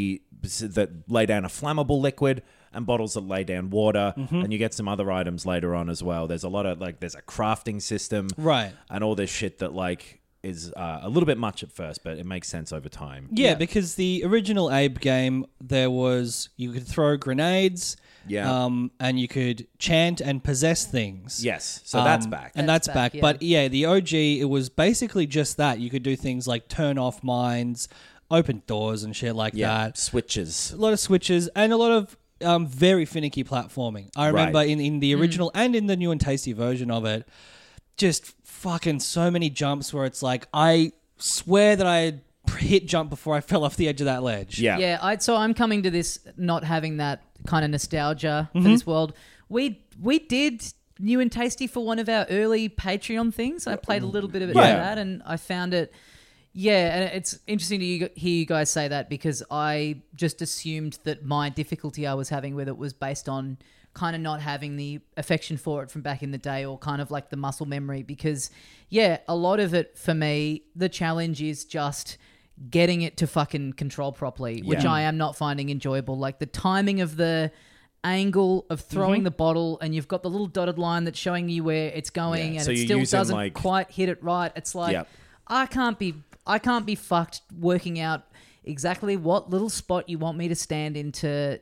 lay down a flammable liquid and bottles that lay down water, and you get some other items later on as well. There's a lot of there's a crafting system, Right. and all this shit that is a little bit much at first, but it makes sense over time. Yeah, because the original Abe game, you could throw grenades, and you could chant and possess things. Yes, so that's back. And that's That's back. back, yeah. But yeah, the OG, it was basically just that. You could do things like turn off mines, open doors and shit like that. Switches. A lot of switches and a lot of very finicky platforming. I remember Right. in the original and in the new and tasty version of it, just fucking so many jumps where it's like, I swear that I had hit jump before I fell off the edge of that ledge. Yeah. Yeah, so I'm coming to this not having that kind of nostalgia for this world. We did New and Tasty for one of our early Patreon things. I played a little bit of it for that, and I found it. Yeah, and it's interesting to hear you guys say that because I just assumed that my difficulty I was having with it was based on kind of not having the affection for it from back in the day or kind of like the muscle memory because, yeah, a lot of it for me, the challenge is just getting it to fucking control properly, which I am not finding enjoyable. Like the timing of the angle of throwing the bottle and you've got the little dotted line that's showing you where it's going and so it you're still using, doesn't quite hit it right. It's like, I can't be fucked working out exactly what little spot you want me to stand into.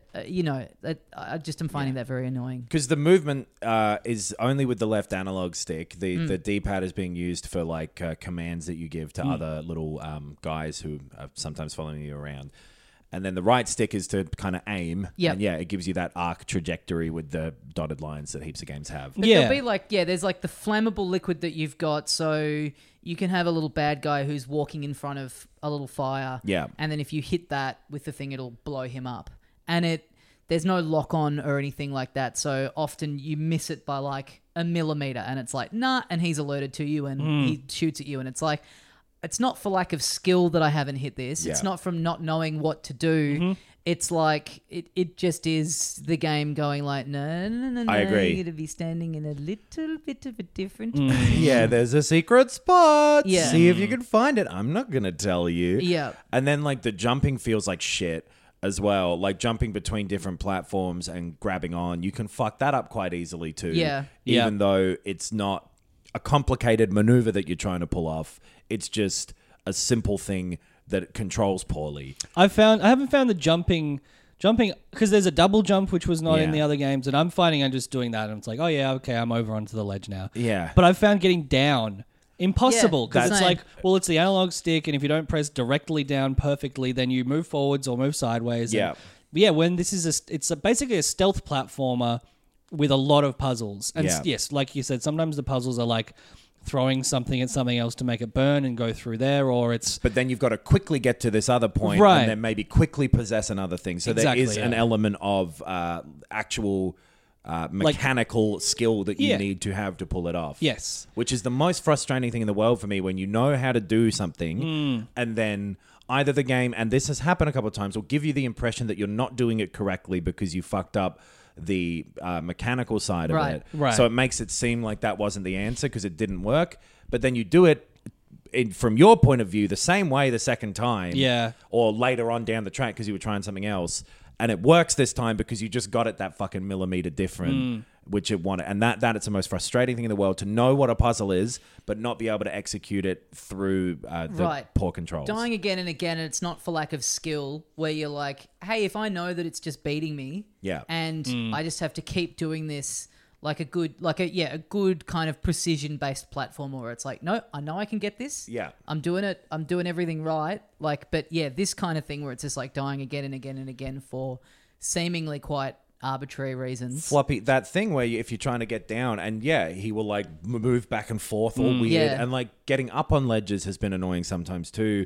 I just am finding that very annoying. Because the movement is only with the left analog stick. The D-pad is being used for like commands that you give to other little guys who are sometimes following you around. And then the right stick is to kind of aim. Yep. And it gives you that arc trajectory with the dotted lines that heaps of games have. But there'll be like, there's like the flammable liquid that you've got. So you can have a little bad guy who's walking in front of a little fire. Yeah. And then if you hit that with the thing, it'll blow him up. And there's no lock on or anything like that. So often you miss it by like a millimeter and it's like, nah. And he's alerted to you and he shoots at you. And it's like, it's not for lack of skill that I haven't hit this. Yeah. It's not from not knowing what to do. It's like it just is the game going like, no. I agree. You're going to be standing in a little bit of a different Yeah, there's a secret spot. Yeah. See if you can find it. I'm not going to tell you. Yeah. And then like the jumping feels like shit as well. Like jumping between different platforms and grabbing on. You can fuck that up quite easily too. Yeah. Even though it's not a complicated maneuver that you're trying to pull off. It's just a simple thing that it controls poorly. I haven't found the jumping because there's a double jump which was not in the other games, and I'm just doing that, and it's like, oh yeah, okay, I'm over onto the ledge now. Yeah. But I've found getting down impossible because it's same. like, well, it's the analog stick, and if you don't press directly down perfectly, then you move forwards or move sideways. Yeah. When this is it's basically a stealth platformer with a lot of puzzles, and yes, like you said, sometimes the puzzles are like throwing something at something else to make it burn and go through there, or it's... But then you've got to quickly get to this other point and then maybe quickly possess another thing. So there is an element of actual mechanical skill that you need to have to pull it off. Yes. Which is the most frustrating thing in the world for me, when you know how to do something and then either the game, and this has happened a couple of times, will give you the impression that you're not doing it correctly because you fucked up the mechanical side of it. Right. So it makes it seem like that wasn't the answer because it didn't work. But then you do it from your point of view the same way the second time. Yeah. Or later on down the track because you were trying something else. And it works this time because you just got it that fucking millimeter different, which it wanted. And that is the most frustrating thing in the world, to know what a puzzle is, but not be able to execute it through the poor controls. Dying again and again, and it's not for lack of skill, where you're like, hey, if I know that it's just beating me, and I just have to keep doing this like a good kind of precision-based platformer where it's like, no, I know I can get this. Yeah. I'm doing it. I'm doing everything right. But this kind of thing where it's just like dying again and again and again for seemingly quite arbitrary reasons. Floppy, that thing where if you're trying to get down and he will like move back and forth all weird. Yeah. And like getting up on ledges has been annoying sometimes too.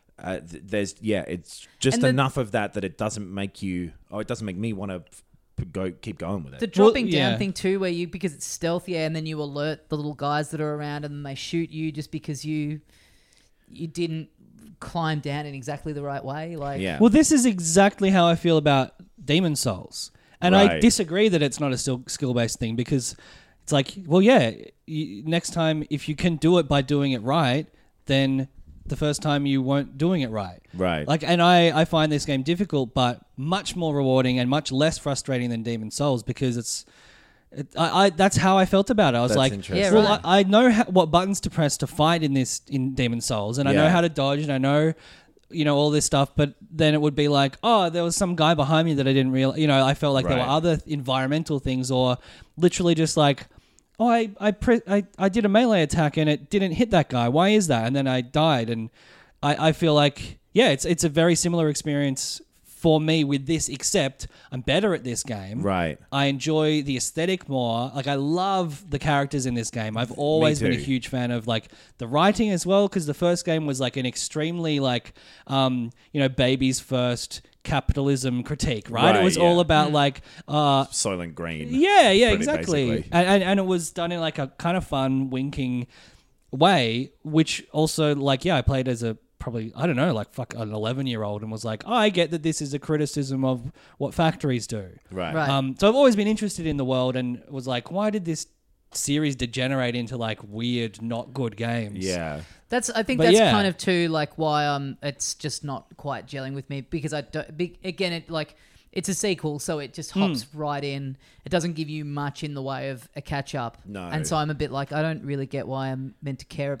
It's just enough of that it doesn't make you, it doesn't make me want to keep going with it. The dropping down thing too, where because it's stealthy, and then you alert the little guys that are around, and then they shoot you just because you didn't climb down in exactly the right way. Well, this is exactly how I feel about Demon Souls, and I disagree that it's not a skill based thing, because it's like, well, next time if you can do it by doing it right, then the first time you weren't doing it right. Right. And I find this game difficult, but much more rewarding and much less frustrating than Demon Souls, because that's how I felt about it. I was like, I know what buttons to press to fight in Demon Souls, and I know how to dodge, and I know, all this stuff, but then it would be like, oh, there was some guy behind me that I didn't realize, I felt like there were other environmental things, or literally just like, oh, I did a melee attack and it didn't hit that guy. Why is that? And then I died. And I feel like, it's a very similar experience for me with this, except I'm better at this game. Right. I enjoy the aesthetic more. Like, I love the characters in this game. I've always been a huge fan of like the writing as well, because the first game was like an extremely like, baby's first capitalism critique, right? It was all about like Soylent Green. Yeah, exactly. And it was done in like a kind of fun, winking way, which also like, I played as a probably, I don't know, like an 11-year-old, and was like, oh, I get that this is a criticism of what factories do. Right. So I've always been interested in the world, and was like, why did this series degenerate into like weird, not good games? Yeah. I think that's kind of too like why it's just not quite gelling with me, because it's a sequel, so it just hops right in. It doesn't give you much in the way of a catch up. No. And so I'm a bit like, I don't really get why I'm meant to care about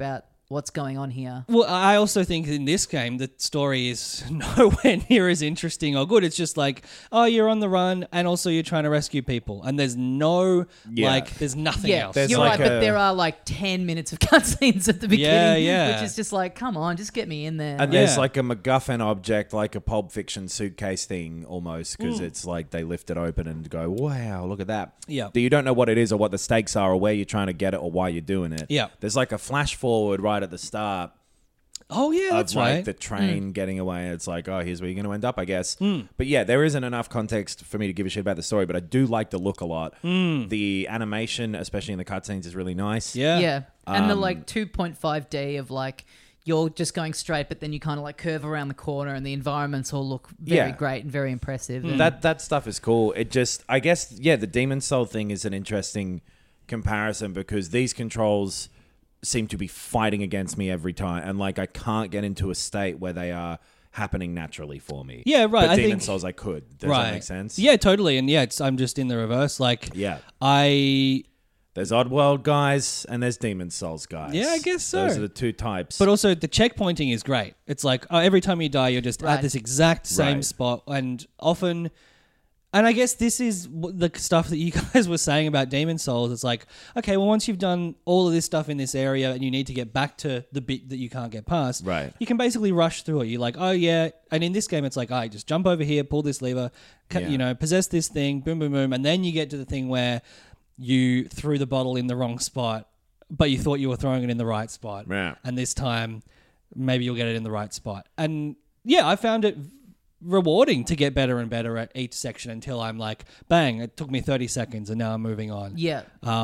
what's going on here. Well, I also think in this game the story is nowhere near as interesting or good. It's just like, oh, you're on the run, and also you're trying to rescue people, and there's no there's nothing else. There's You're like right, but there are like 10 minutes of cutscenes at the beginning, yeah. which is just like, come on, just get me in there. And there's like a MacGuffin object, like a Pulp Fiction suitcase thing almost, because it's like they lift it open and go, wow, look at that. Yeah. That you don't know what it is or what the stakes are or where you're trying to get it or why you're doing it. Yeah. There's like a flash forward right at the start Oh yeah, that's of like right. the train getting away. It's like, oh, here's where you're going to end up, I guess. But yeah, there isn't enough context for me to give a shit about the story, but I do like the look a lot. The animation, especially in the cutscenes, is really nice. Yeah. And the like 2.5D of like, you're just going straight, but then you kind of like curve around the corner and the environments all look very great and very impressive. And That stuff is cool. It just, I guess, the Demon Soul thing is an interesting comparison because these controls seem to be fighting against me every time, and like I can't get into a state where they are happening naturally for me. Yeah, right. But I Demon think- Souls I could. Does right. that make sense? Yeah, totally. And yeah, I'm just in the reverse. Like, There's Oddworld guys and there's Demon Souls guys. Yeah, I guess so. Those are the two types. But also the checkpointing is great. It's like every time you die, you're just at this exact same Right. spot, and often. And I guess this is the stuff that you guys were saying about Demon Souls. It's like, okay, well, once you've done all of this stuff in this area and you need to get back to the bit that you can't get past, Right. you can basically rush through it. You're like, oh, yeah. And in this game, it's like, just jump over here, pull this lever, possess this thing, boom, boom, boom. And then you get to the thing where you threw the bottle in the wrong spot, but you thought you were throwing it in the right spot. Yeah. And this time, maybe you'll get it in the right spot. And yeah, I found it rewarding to get better and better at each section until I'm like, bang, it took me 30 seconds and now I'm moving on. yeah.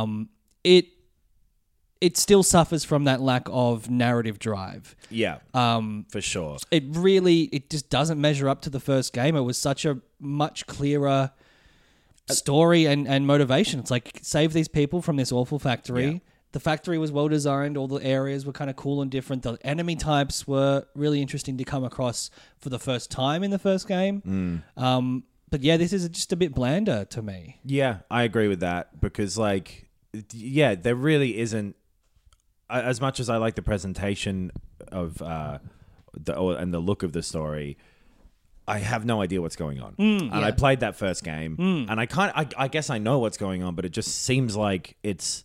It still suffers from that lack of narrative drive. yeah, for sure. It just doesn't measure up to the first game. It was such a much clearer story and motivation. It's like, save these people from this awful factory. Yeah. The factory was well designed. All the areas were kind of cool and different. The enemy types were really interesting to come across for the first time in the first game. But yeah, this is just a bit blander to me. Yeah, I agree with that because, like, there really isn't. As much as I like the presentation of and the look of the story, I have no idea what's going on. And I played that first game, and I guess I know what's going on, but it just seems like it's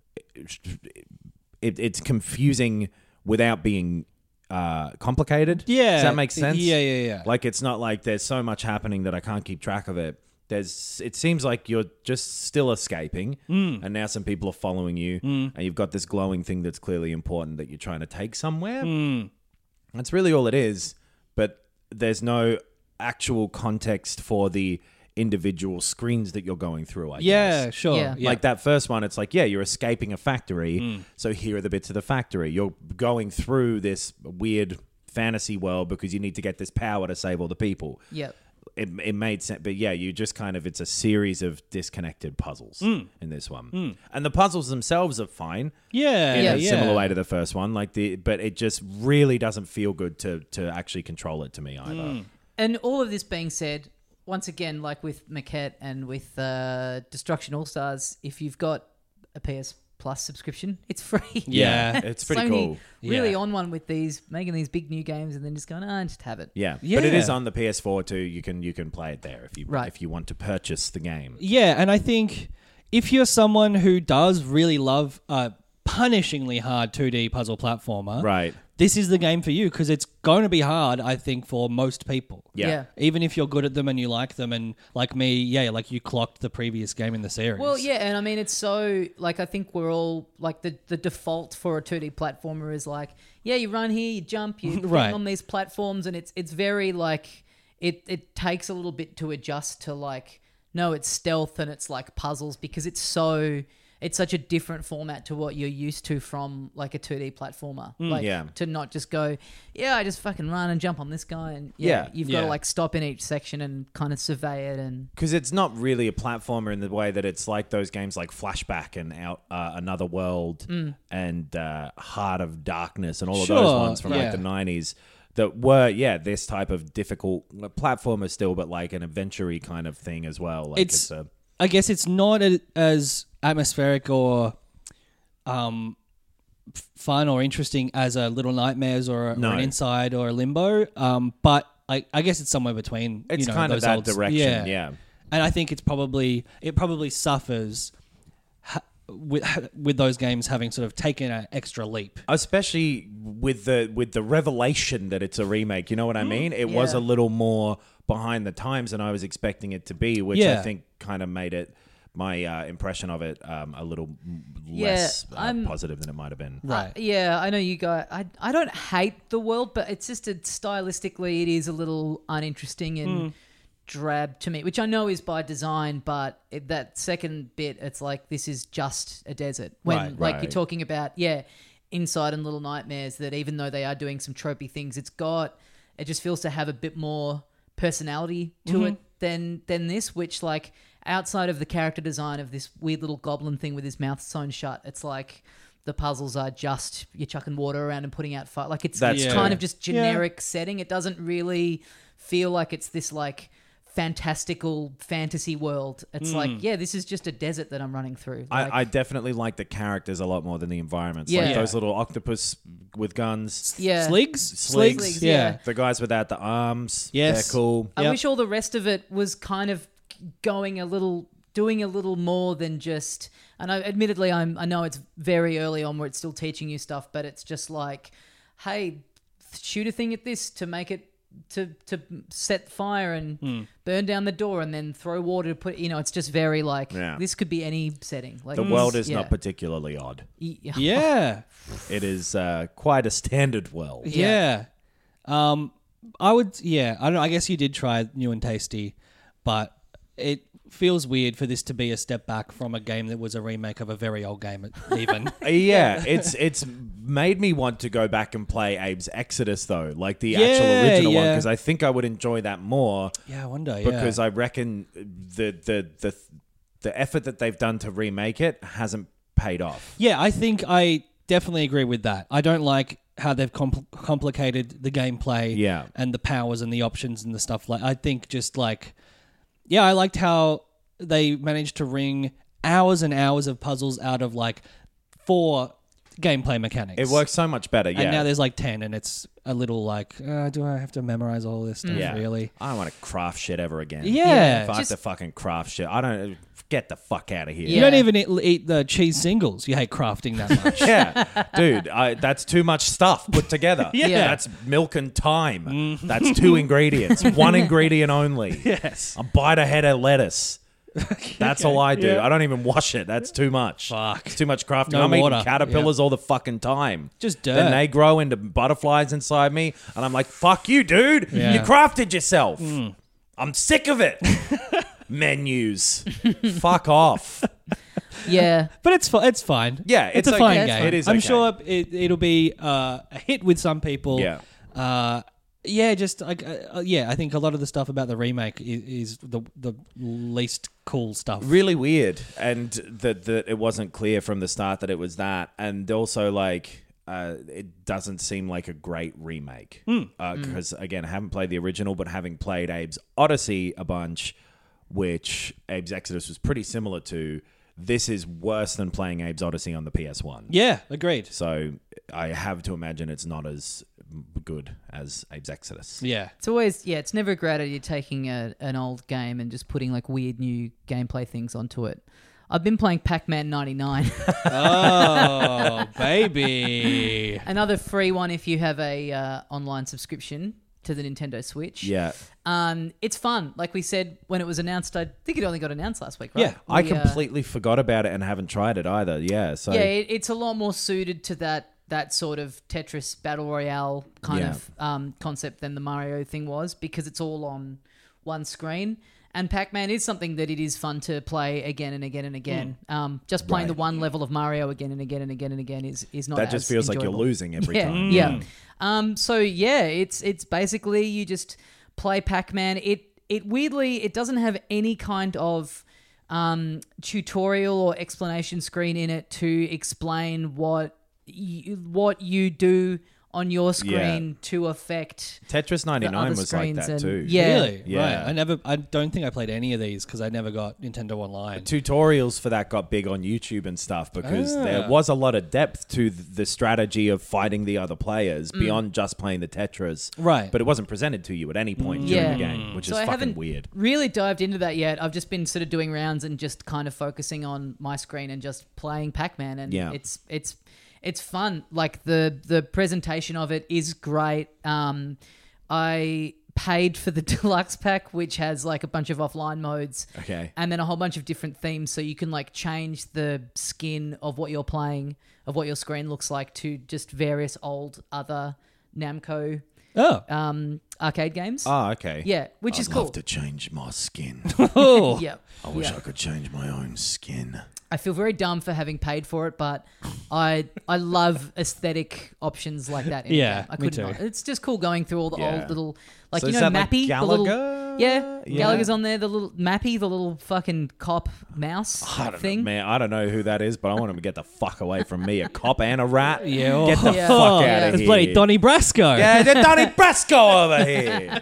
confusing without being complicated. Yeah. Does that make sense? Yeah. Like, it's not like there's so much happening that I can't keep track of it. It seems like you're just still escaping, and now some people are following you, and you've got this glowing thing that's clearly important that you're trying to take somewhere. That's really all it is, but there's no actual context for the individual screens that you're going through, I Yeah, guess. sure. Yeah. Yeah. Like that first one, it's like, you're escaping a factory, so here are the bits of the factory. You're going through this weird fantasy world because you need to get this power to save all the people. Yep. It made sense, but you just kind of, it's a series of disconnected puzzles in this one. And the puzzles themselves are fine. Yeah. In Yeah. a similar way to the first one. But it just really doesn't feel good to actually control it to me either. And all of this being said, once again, like with Maquette and with Destruction All-Stars, if you've got a PS Plus subscription, it's free. Yeah. It's pretty Sony cool. really Yeah. on one with these, making these big new games and then just going, just have it. Yeah. Yeah. But it is on the PS4 too. You can play it there Right. if you want to purchase the game. Yeah, and I think if you're someone who does really love a punishingly hard 2D puzzle platformer, Right. this is the game for you because it's going to be hard, I think, for most people. Yeah. Even if you're good at them and you like them, and like me, like you clocked the previous game in the series. Well, yeah, and I mean, it's so, like, I think we're all, like, the default for a 2D platformer is like, you run here, you jump, you Right. bang on these platforms, and it's very, like, it takes a little bit to adjust to, like, no, it's stealth and it's, like, puzzles because it's such a different format to what you're used to from, like, a 2D platformer. Like, yeah. to not just go, I just fucking run and jump on this guy, and Yeah. you've got to, Yeah. like, stop in each section and kind of survey it and... Because it's not really a platformer in the way that it's like those games like Flashback and Another World and Heart of Darkness and all of those Sure, ones from yeah. like the 90s that were, this type of difficult platformer still, but like an adventure-y kind of thing as well. Like It's- I guess it's not as atmospheric or fun or interesting as a Little Nightmares or No. an Inside or a Limbo. But I guess it's somewhere between. It's you know, kind of those that old- direction, yeah. And I think it probably suffers with those games having sort of taken an extra leap. Especially with the revelation that it's a remake. You know what I mean? It was Yeah. a little more behind the times than I was expecting it to be, which I Yeah. think kind of made it my impression of it a little less positive than it might have been. Right. Yeah, I know you guys. I don't hate the world, but it's just stylistically, it is a little uninteresting and drab to me, which I know is by design. But that second bit, it's like this is just a desert. When Right. like Right. you're talking about, Inside and Little Nightmares, that even though they are doing some tropey things, it just feels to have a bit more personality to it than this, which like outside of the character design of this weird little goblin thing with his mouth sewn shut, it's like the puzzles are just you're chucking water around and putting out fire. Like it's That's kind true. of just generic setting. It doesn't really feel like it's this like fantastical fantasy world. It's like, this is just a desert that I'm running through. Like, I definitely like the characters a lot more than the environments. Yeah. Like those little octopus with guns. yeah. Sligs? yeah. The guys without the arms. Yes. They're cool. I Yep. wish all the rest of it was kind of doing a little more than just. And admittedly, I know it's very early on where it's still teaching you stuff, but it's just like, hey, shoot a thing at this to make it to set fire and burn down the door, and then throw water to put. It's just very like this could be any setting. Like The world is yeah. not particularly odd. Yeah. It is quite a standard world. Yeah. I would, I don't know. I guess you did try New and Tasty, but it feels weird for this to be a step back from a game that was a remake of a very old game, even. Yeah, it's made me want to go back and play Abe's Exodus though, like the Yeah, actual original one, yeah. because I think I would enjoy that more. Yeah, I wonder. Because I reckon the effort that they've done to remake it hasn't paid off. Yeah, I think I definitely agree with that. I don't like how they've complicated the gameplay and the powers and the options and the stuff. Like, I think just like, I liked how they managed to wring hours and hours of puzzles out of like 4 gameplay mechanics. It works so much better, And now there's like 10, and it's a little like, do I have to memorize all this stuff, really? I don't want to craft shit ever again. Yeah. If I have to fucking craft shit, I don't... Get the fuck out of here. You don't even eat the cheese singles. You hate crafting that much. Yeah, dude, that's too much stuff put together. Yeah. That's milk and thyme. That's 2 ingredients. 1 ingredient only. Yes. A bite of head of lettuce. That's all I do. Yeah. I don't even wash it. That's too much. Fuck. It's too much crafting. No I'm eating water. caterpillars all the fucking time. Just dirt. Then they grow into butterflies inside me, and I'm like, fuck you, dude. Yeah. You crafted yourself. I'm sick of it. Menus. Fuck off. Yeah. But it's fine. Yeah, it's it's a fine okay. game. It is I'm okay. sure it'll be a hit with some people. Yeah. Just like I think a lot of the stuff about the remake is the least cool stuff. Really weird, and that it wasn't clear from the start that it was that, and also like it doesn't seem like a great remake because again, I haven't played the original, but having played Abe's Odyssey a bunch, which Abe's Exodus was pretty similar to, this is worse than playing Abe's Odyssey on the PS1. Yeah, agreed. So I have to imagine it's not as good as Abe's Exodus. Yeah. It's always, it's never a great idea taking an old game and just putting like weird new gameplay things onto it. I've been playing Pac-Man 99. Oh, baby. Another free one if you have a online subscription to the Nintendo Switch. Yeah. It's fun. Like we said when it was announced, I think it only got announced last week, right? Yeah, I We, completely forgot about it and haven't tried it either. Yeah. So it's a lot more suited to that sort of Tetris Battle Royale kind of concept than the Mario thing was, because it's all on one screen. And Pac-Man is something that it is fun to play again and again and again. Just playing the one level of Mario again and again and again and again is not that just as feels like enjoyable. you're losing every time. Yeah. It's basically you just play Pac-Man. It weirdly, it doesn't have any kind of tutorial or explanation screen in it to explain what you do on your screen to affect Tetris the 99 other was like screens that and- too. Yeah. Really? Yeah. Right. I don't think I played any of these because I never got Nintendo Online. Tutorials for that got big on YouTube and stuff because there was a lot of depth to the strategy of fighting the other players beyond just playing the Tetris. Right. But it wasn't presented to you at any point during Yeah. the game, which So is I fucking haven't weird. really dived into that yet. I've just been sort of doing rounds and just kind of focusing on my screen and just playing Pac-Man, and Yeah. it's fun. Like the presentation of it is great. I paid for the deluxe pack, which has like a bunch of offline modes, Okay. and then a whole bunch of different themes, so you can like change the skin of what you're playing, of what your screen looks like, to just various old other Namco arcade games. Oh, okay. Yeah, which is cool. Love to change my skin. Oh. Yeah. I wish Yeah. I could change my own skin. I feel very dumb for having paid for it, but I love aesthetic options like that. Yeah, I me couldn't. too. It's just cool going through all the Yeah. old little, like, So you is know, that like Mappy, the little, Gallagher? yeah, Yeah. Gallagher's on there. The little Mappy, the little fucking cop mouse I don't know, thing. man. I don't know who that is, but I want him to get the fuck away from me. A cop and a rat. Yeah. Get the Yeah. fuck Oh, out yeah. of It's here. bloody Donnie Brasco. Yeah, the Donnie Brasco over here.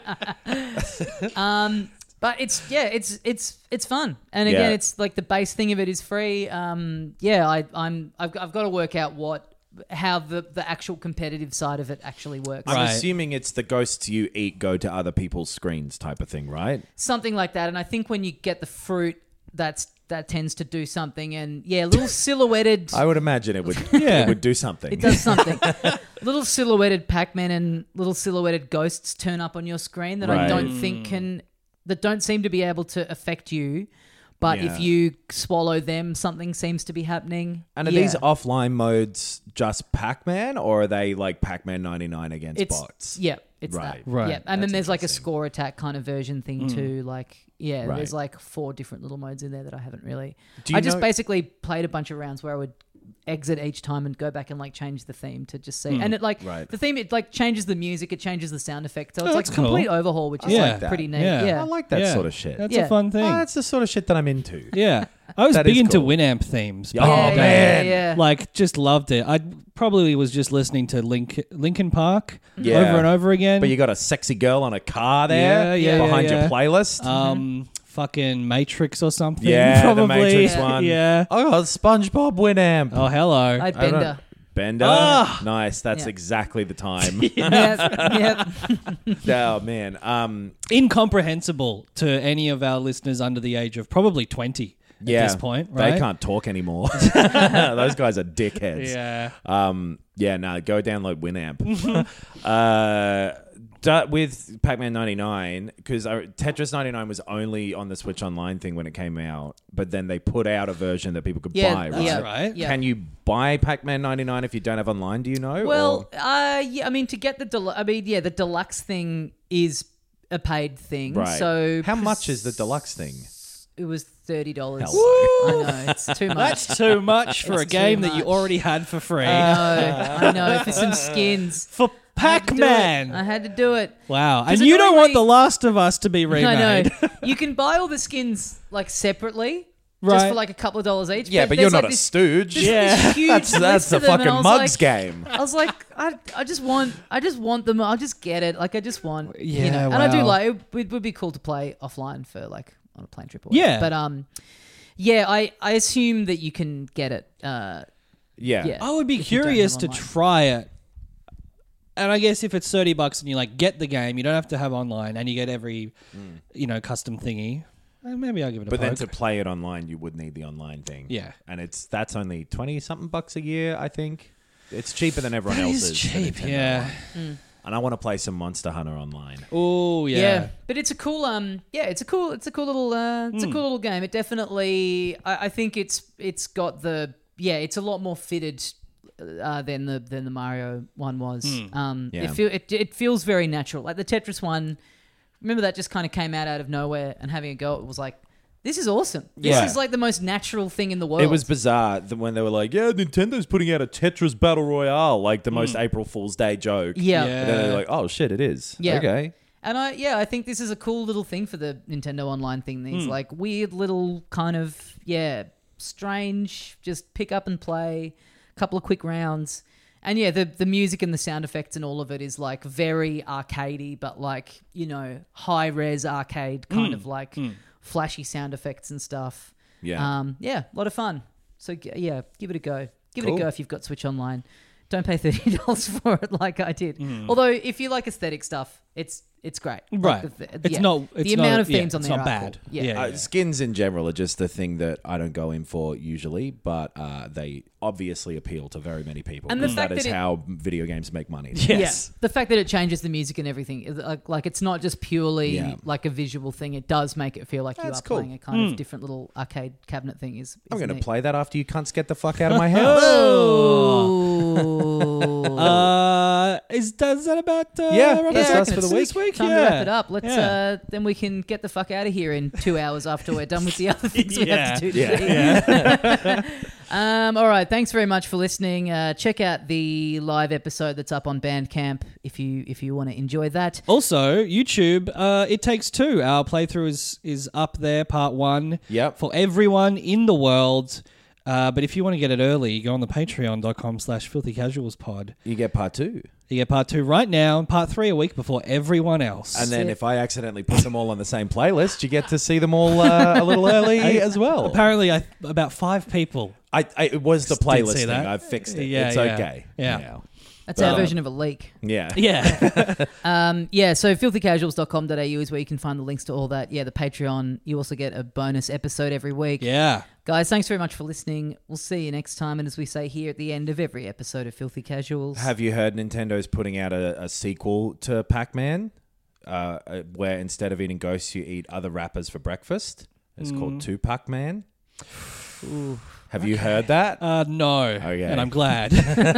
But it's fun, and again, Yeah. it's like the base thing of it is free. I've got to work out how the actual competitive side of it actually works. I'm Right. assuming it's the ghosts you eat go to other people's screens type of thing, right? Something like that. And I think when you get the fruit, that tends to do something. And yeah, little silhouetted. I would imagine it would. Yeah. It would do something. It does something. Little silhouetted Pac-Man and little silhouetted ghosts turn up on your screen that I Right. don't think that don't seem to be able to affect you. But Yeah. if you swallow them, something seems to be happening. And are Yeah. these offline modes just Pac-Man, or are they like Pac-Man 99 against bots? Yeah, it's Right. that. Right. Yeah, and then That's there's like a interesting. score attack kind of version thing too. Like, yeah, Right. there's like 4 different little modes in there that I haven't really. Do you I just know- basically played a bunch of rounds where I would exit each time and go back and like change the theme to just see. And it like Right. the theme, it like changes the music, it changes the sound effect. So it's like that's a complete cool. overhaul, which is Yeah. like like that. pretty neat. Yeah. Yeah. I like that Yeah. sort of shit. That's Yeah. a fun thing. Oh, that's the sort of shit that I'm into. Yeah. I was That big is into cool. Winamp themes. Oh, back in the day. man. Yeah. Like, just loved it. I probably was just listening to Linkin Park Yeah. over and over again. But you got a sexy girl on a car there Yeah, behind yeah. your playlist. Fucking Matrix or something. Yeah, probably. the Matrix one. Yeah. I got SpongeBob Winamp. Oh, hello. I had Bender. Bender. Ah. Nice. That's Yeah. exactly the time. yeah. Oh man. Incomprehensible to any of our listeners under the age of probably 20 at Yeah. this point, right? They can't talk anymore. Those guys are dickheads. Yeah. Yeah, no, go download Winamp. With Pac-Man 99, because Tetris 99 was only on the Switch Online thing when it came out, but then they put out a version that people could buy, right? yeah, right. Yeah. Can you buy Pac-Man 99 if you don't have online, do you know? Well, Or- yeah. I mean, to get the the deluxe thing is a paid thing. right. So how much is the deluxe thing? It was $30. Hell I know it's too much. That's too much for a It's too game that you much. already had for free. I know for some skins. for I had to do it. Pac-Man. I had to do it. Wow. 'Cause And you don't want annoyingly- The Last of Us to be remade. I know. You can buy all the skins like separately, just Right. for like a couple of dollars each. Yeah, but there's, you're not like, a this- stooge. this Yeah. huge That's list the of them, and fucking I was mugs like- game. I was like, I just want them. I'll just get it. Like I just want, Yeah, you know. And I do wow. like it would be cool to play offline for like on a plane trip. Or Yeah. whatever. But yeah, I assume that you can get it. Yeah. Yeah. I would be if you don't curious have to online. try it. And I guess if it's $30 and you like get the game, you don't have to have online, and you get every, custom thingy. Maybe I'll give it a But poke. then to play it online, you would need the online thing. Yeah. And that's only 20 something bucks a year, I think. It's cheaper than everyone That else's. is for cheap, Nintendo yeah. Online. And I want to play some Monster Hunter online. Oh Yeah. yeah. but it's a cool it's a cool little game. It definitely I think it's got it's a lot more fitted than the Mario one was. Yeah. It feels very natural. Like the Tetris one, remember that just kind of came out of nowhere, and having a go, it was like, this is awesome. This Yeah. is like the most natural thing in the world. It was bizarre when they were like, yeah, Nintendo's putting out a Tetris Battle Royale, like the most April Fool's Day joke. Yeah. And then they're like, oh shit, it is. Yeah. Okay. And I think this is a cool little thing for the Nintendo Online thing. These like weird little kind of strange, just pick up and play, a couple of quick rounds, And yeah, the music and the sound effects and all of it is like very arcadey, but like, you know, high res arcade kind of like flashy sound effects and stuff. Yeah. Yeah, a lot of fun. So yeah, give it a go. Give it Cool. a go if you've got Switch Online. Don't pay $30 for it like I did. Although if you like aesthetic stuff, it's great. Right. Like It's not- the it's amount not- of themes yeah, on it's there not are bad. cool. Yeah. Skins in general are just the thing that I don't go in for usually, but they obviously appeal to very many people. And the because fact that is that it- how video games make money. Yes. Yeah, the fact that it changes the music and everything, is like it's not just purely Yeah. like a visual thing. It does make it feel like you That's are cool. playing a kind of different little arcade cabinet thing. Is I'm going to neat. play that after you cunts get the fuck out of my house. Oh. Does that about Yeah, wrap that's us up us for the this week? Time yeah. to wrap it up. Let's Yeah. then we can get the fuck out of here in 2 hours after we're done with the other things we have to do. Yeah. All right. Thanks very much for listening. Check out the live episode that's up on Bandcamp if you want to enjoy that. Also, YouTube, It Takes Two. Our playthrough is up there, part 1. Yep. For everyone in the world. But if you want to get it early, go on the patreon.com/filthycasualspod. You get part 2. You get part 2 right now and part 3 a week before everyone else. And then if I accidentally put them all on the same playlist, you get to see them all a little early as well. Apparently, about 5 people. It was the Didn't playlist see thing. that. I've fixed it. Yeah, It's yeah. okay. Yeah. now. That's our version of a leak. Yeah. Yeah. Yeah, so filthycasuals.com.au is where you can find the links to all that. Yeah, the Patreon. You also get a bonus episode every week. Yeah. Guys, thanks very much for listening. We'll see you next time. And as we say here at the end of every episode of Filthy Casuals. Have you heard Nintendo's putting out a sequel to Pac-Man? Where instead of eating ghosts, you eat other rappers for breakfast. It's called Tupac Man. Have you heard that? No. Okay. And I'm glad.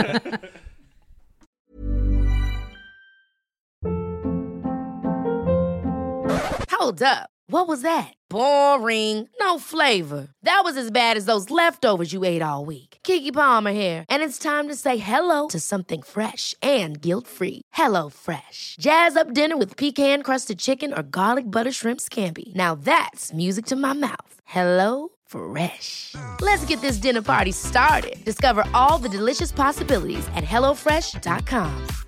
Hold up. What was that? Boring. No flavor. That was as bad as those leftovers you ate all week. Keke Palmer here, and it's time to say hello to something fresh and guilt-free. Hello Fresh. Jazz up dinner with pecan-crusted chicken or garlic butter shrimp scampi. Now that's music to my mouth. Hello Fresh. Let's get this dinner party started. Discover all the delicious possibilities at hellofresh.com.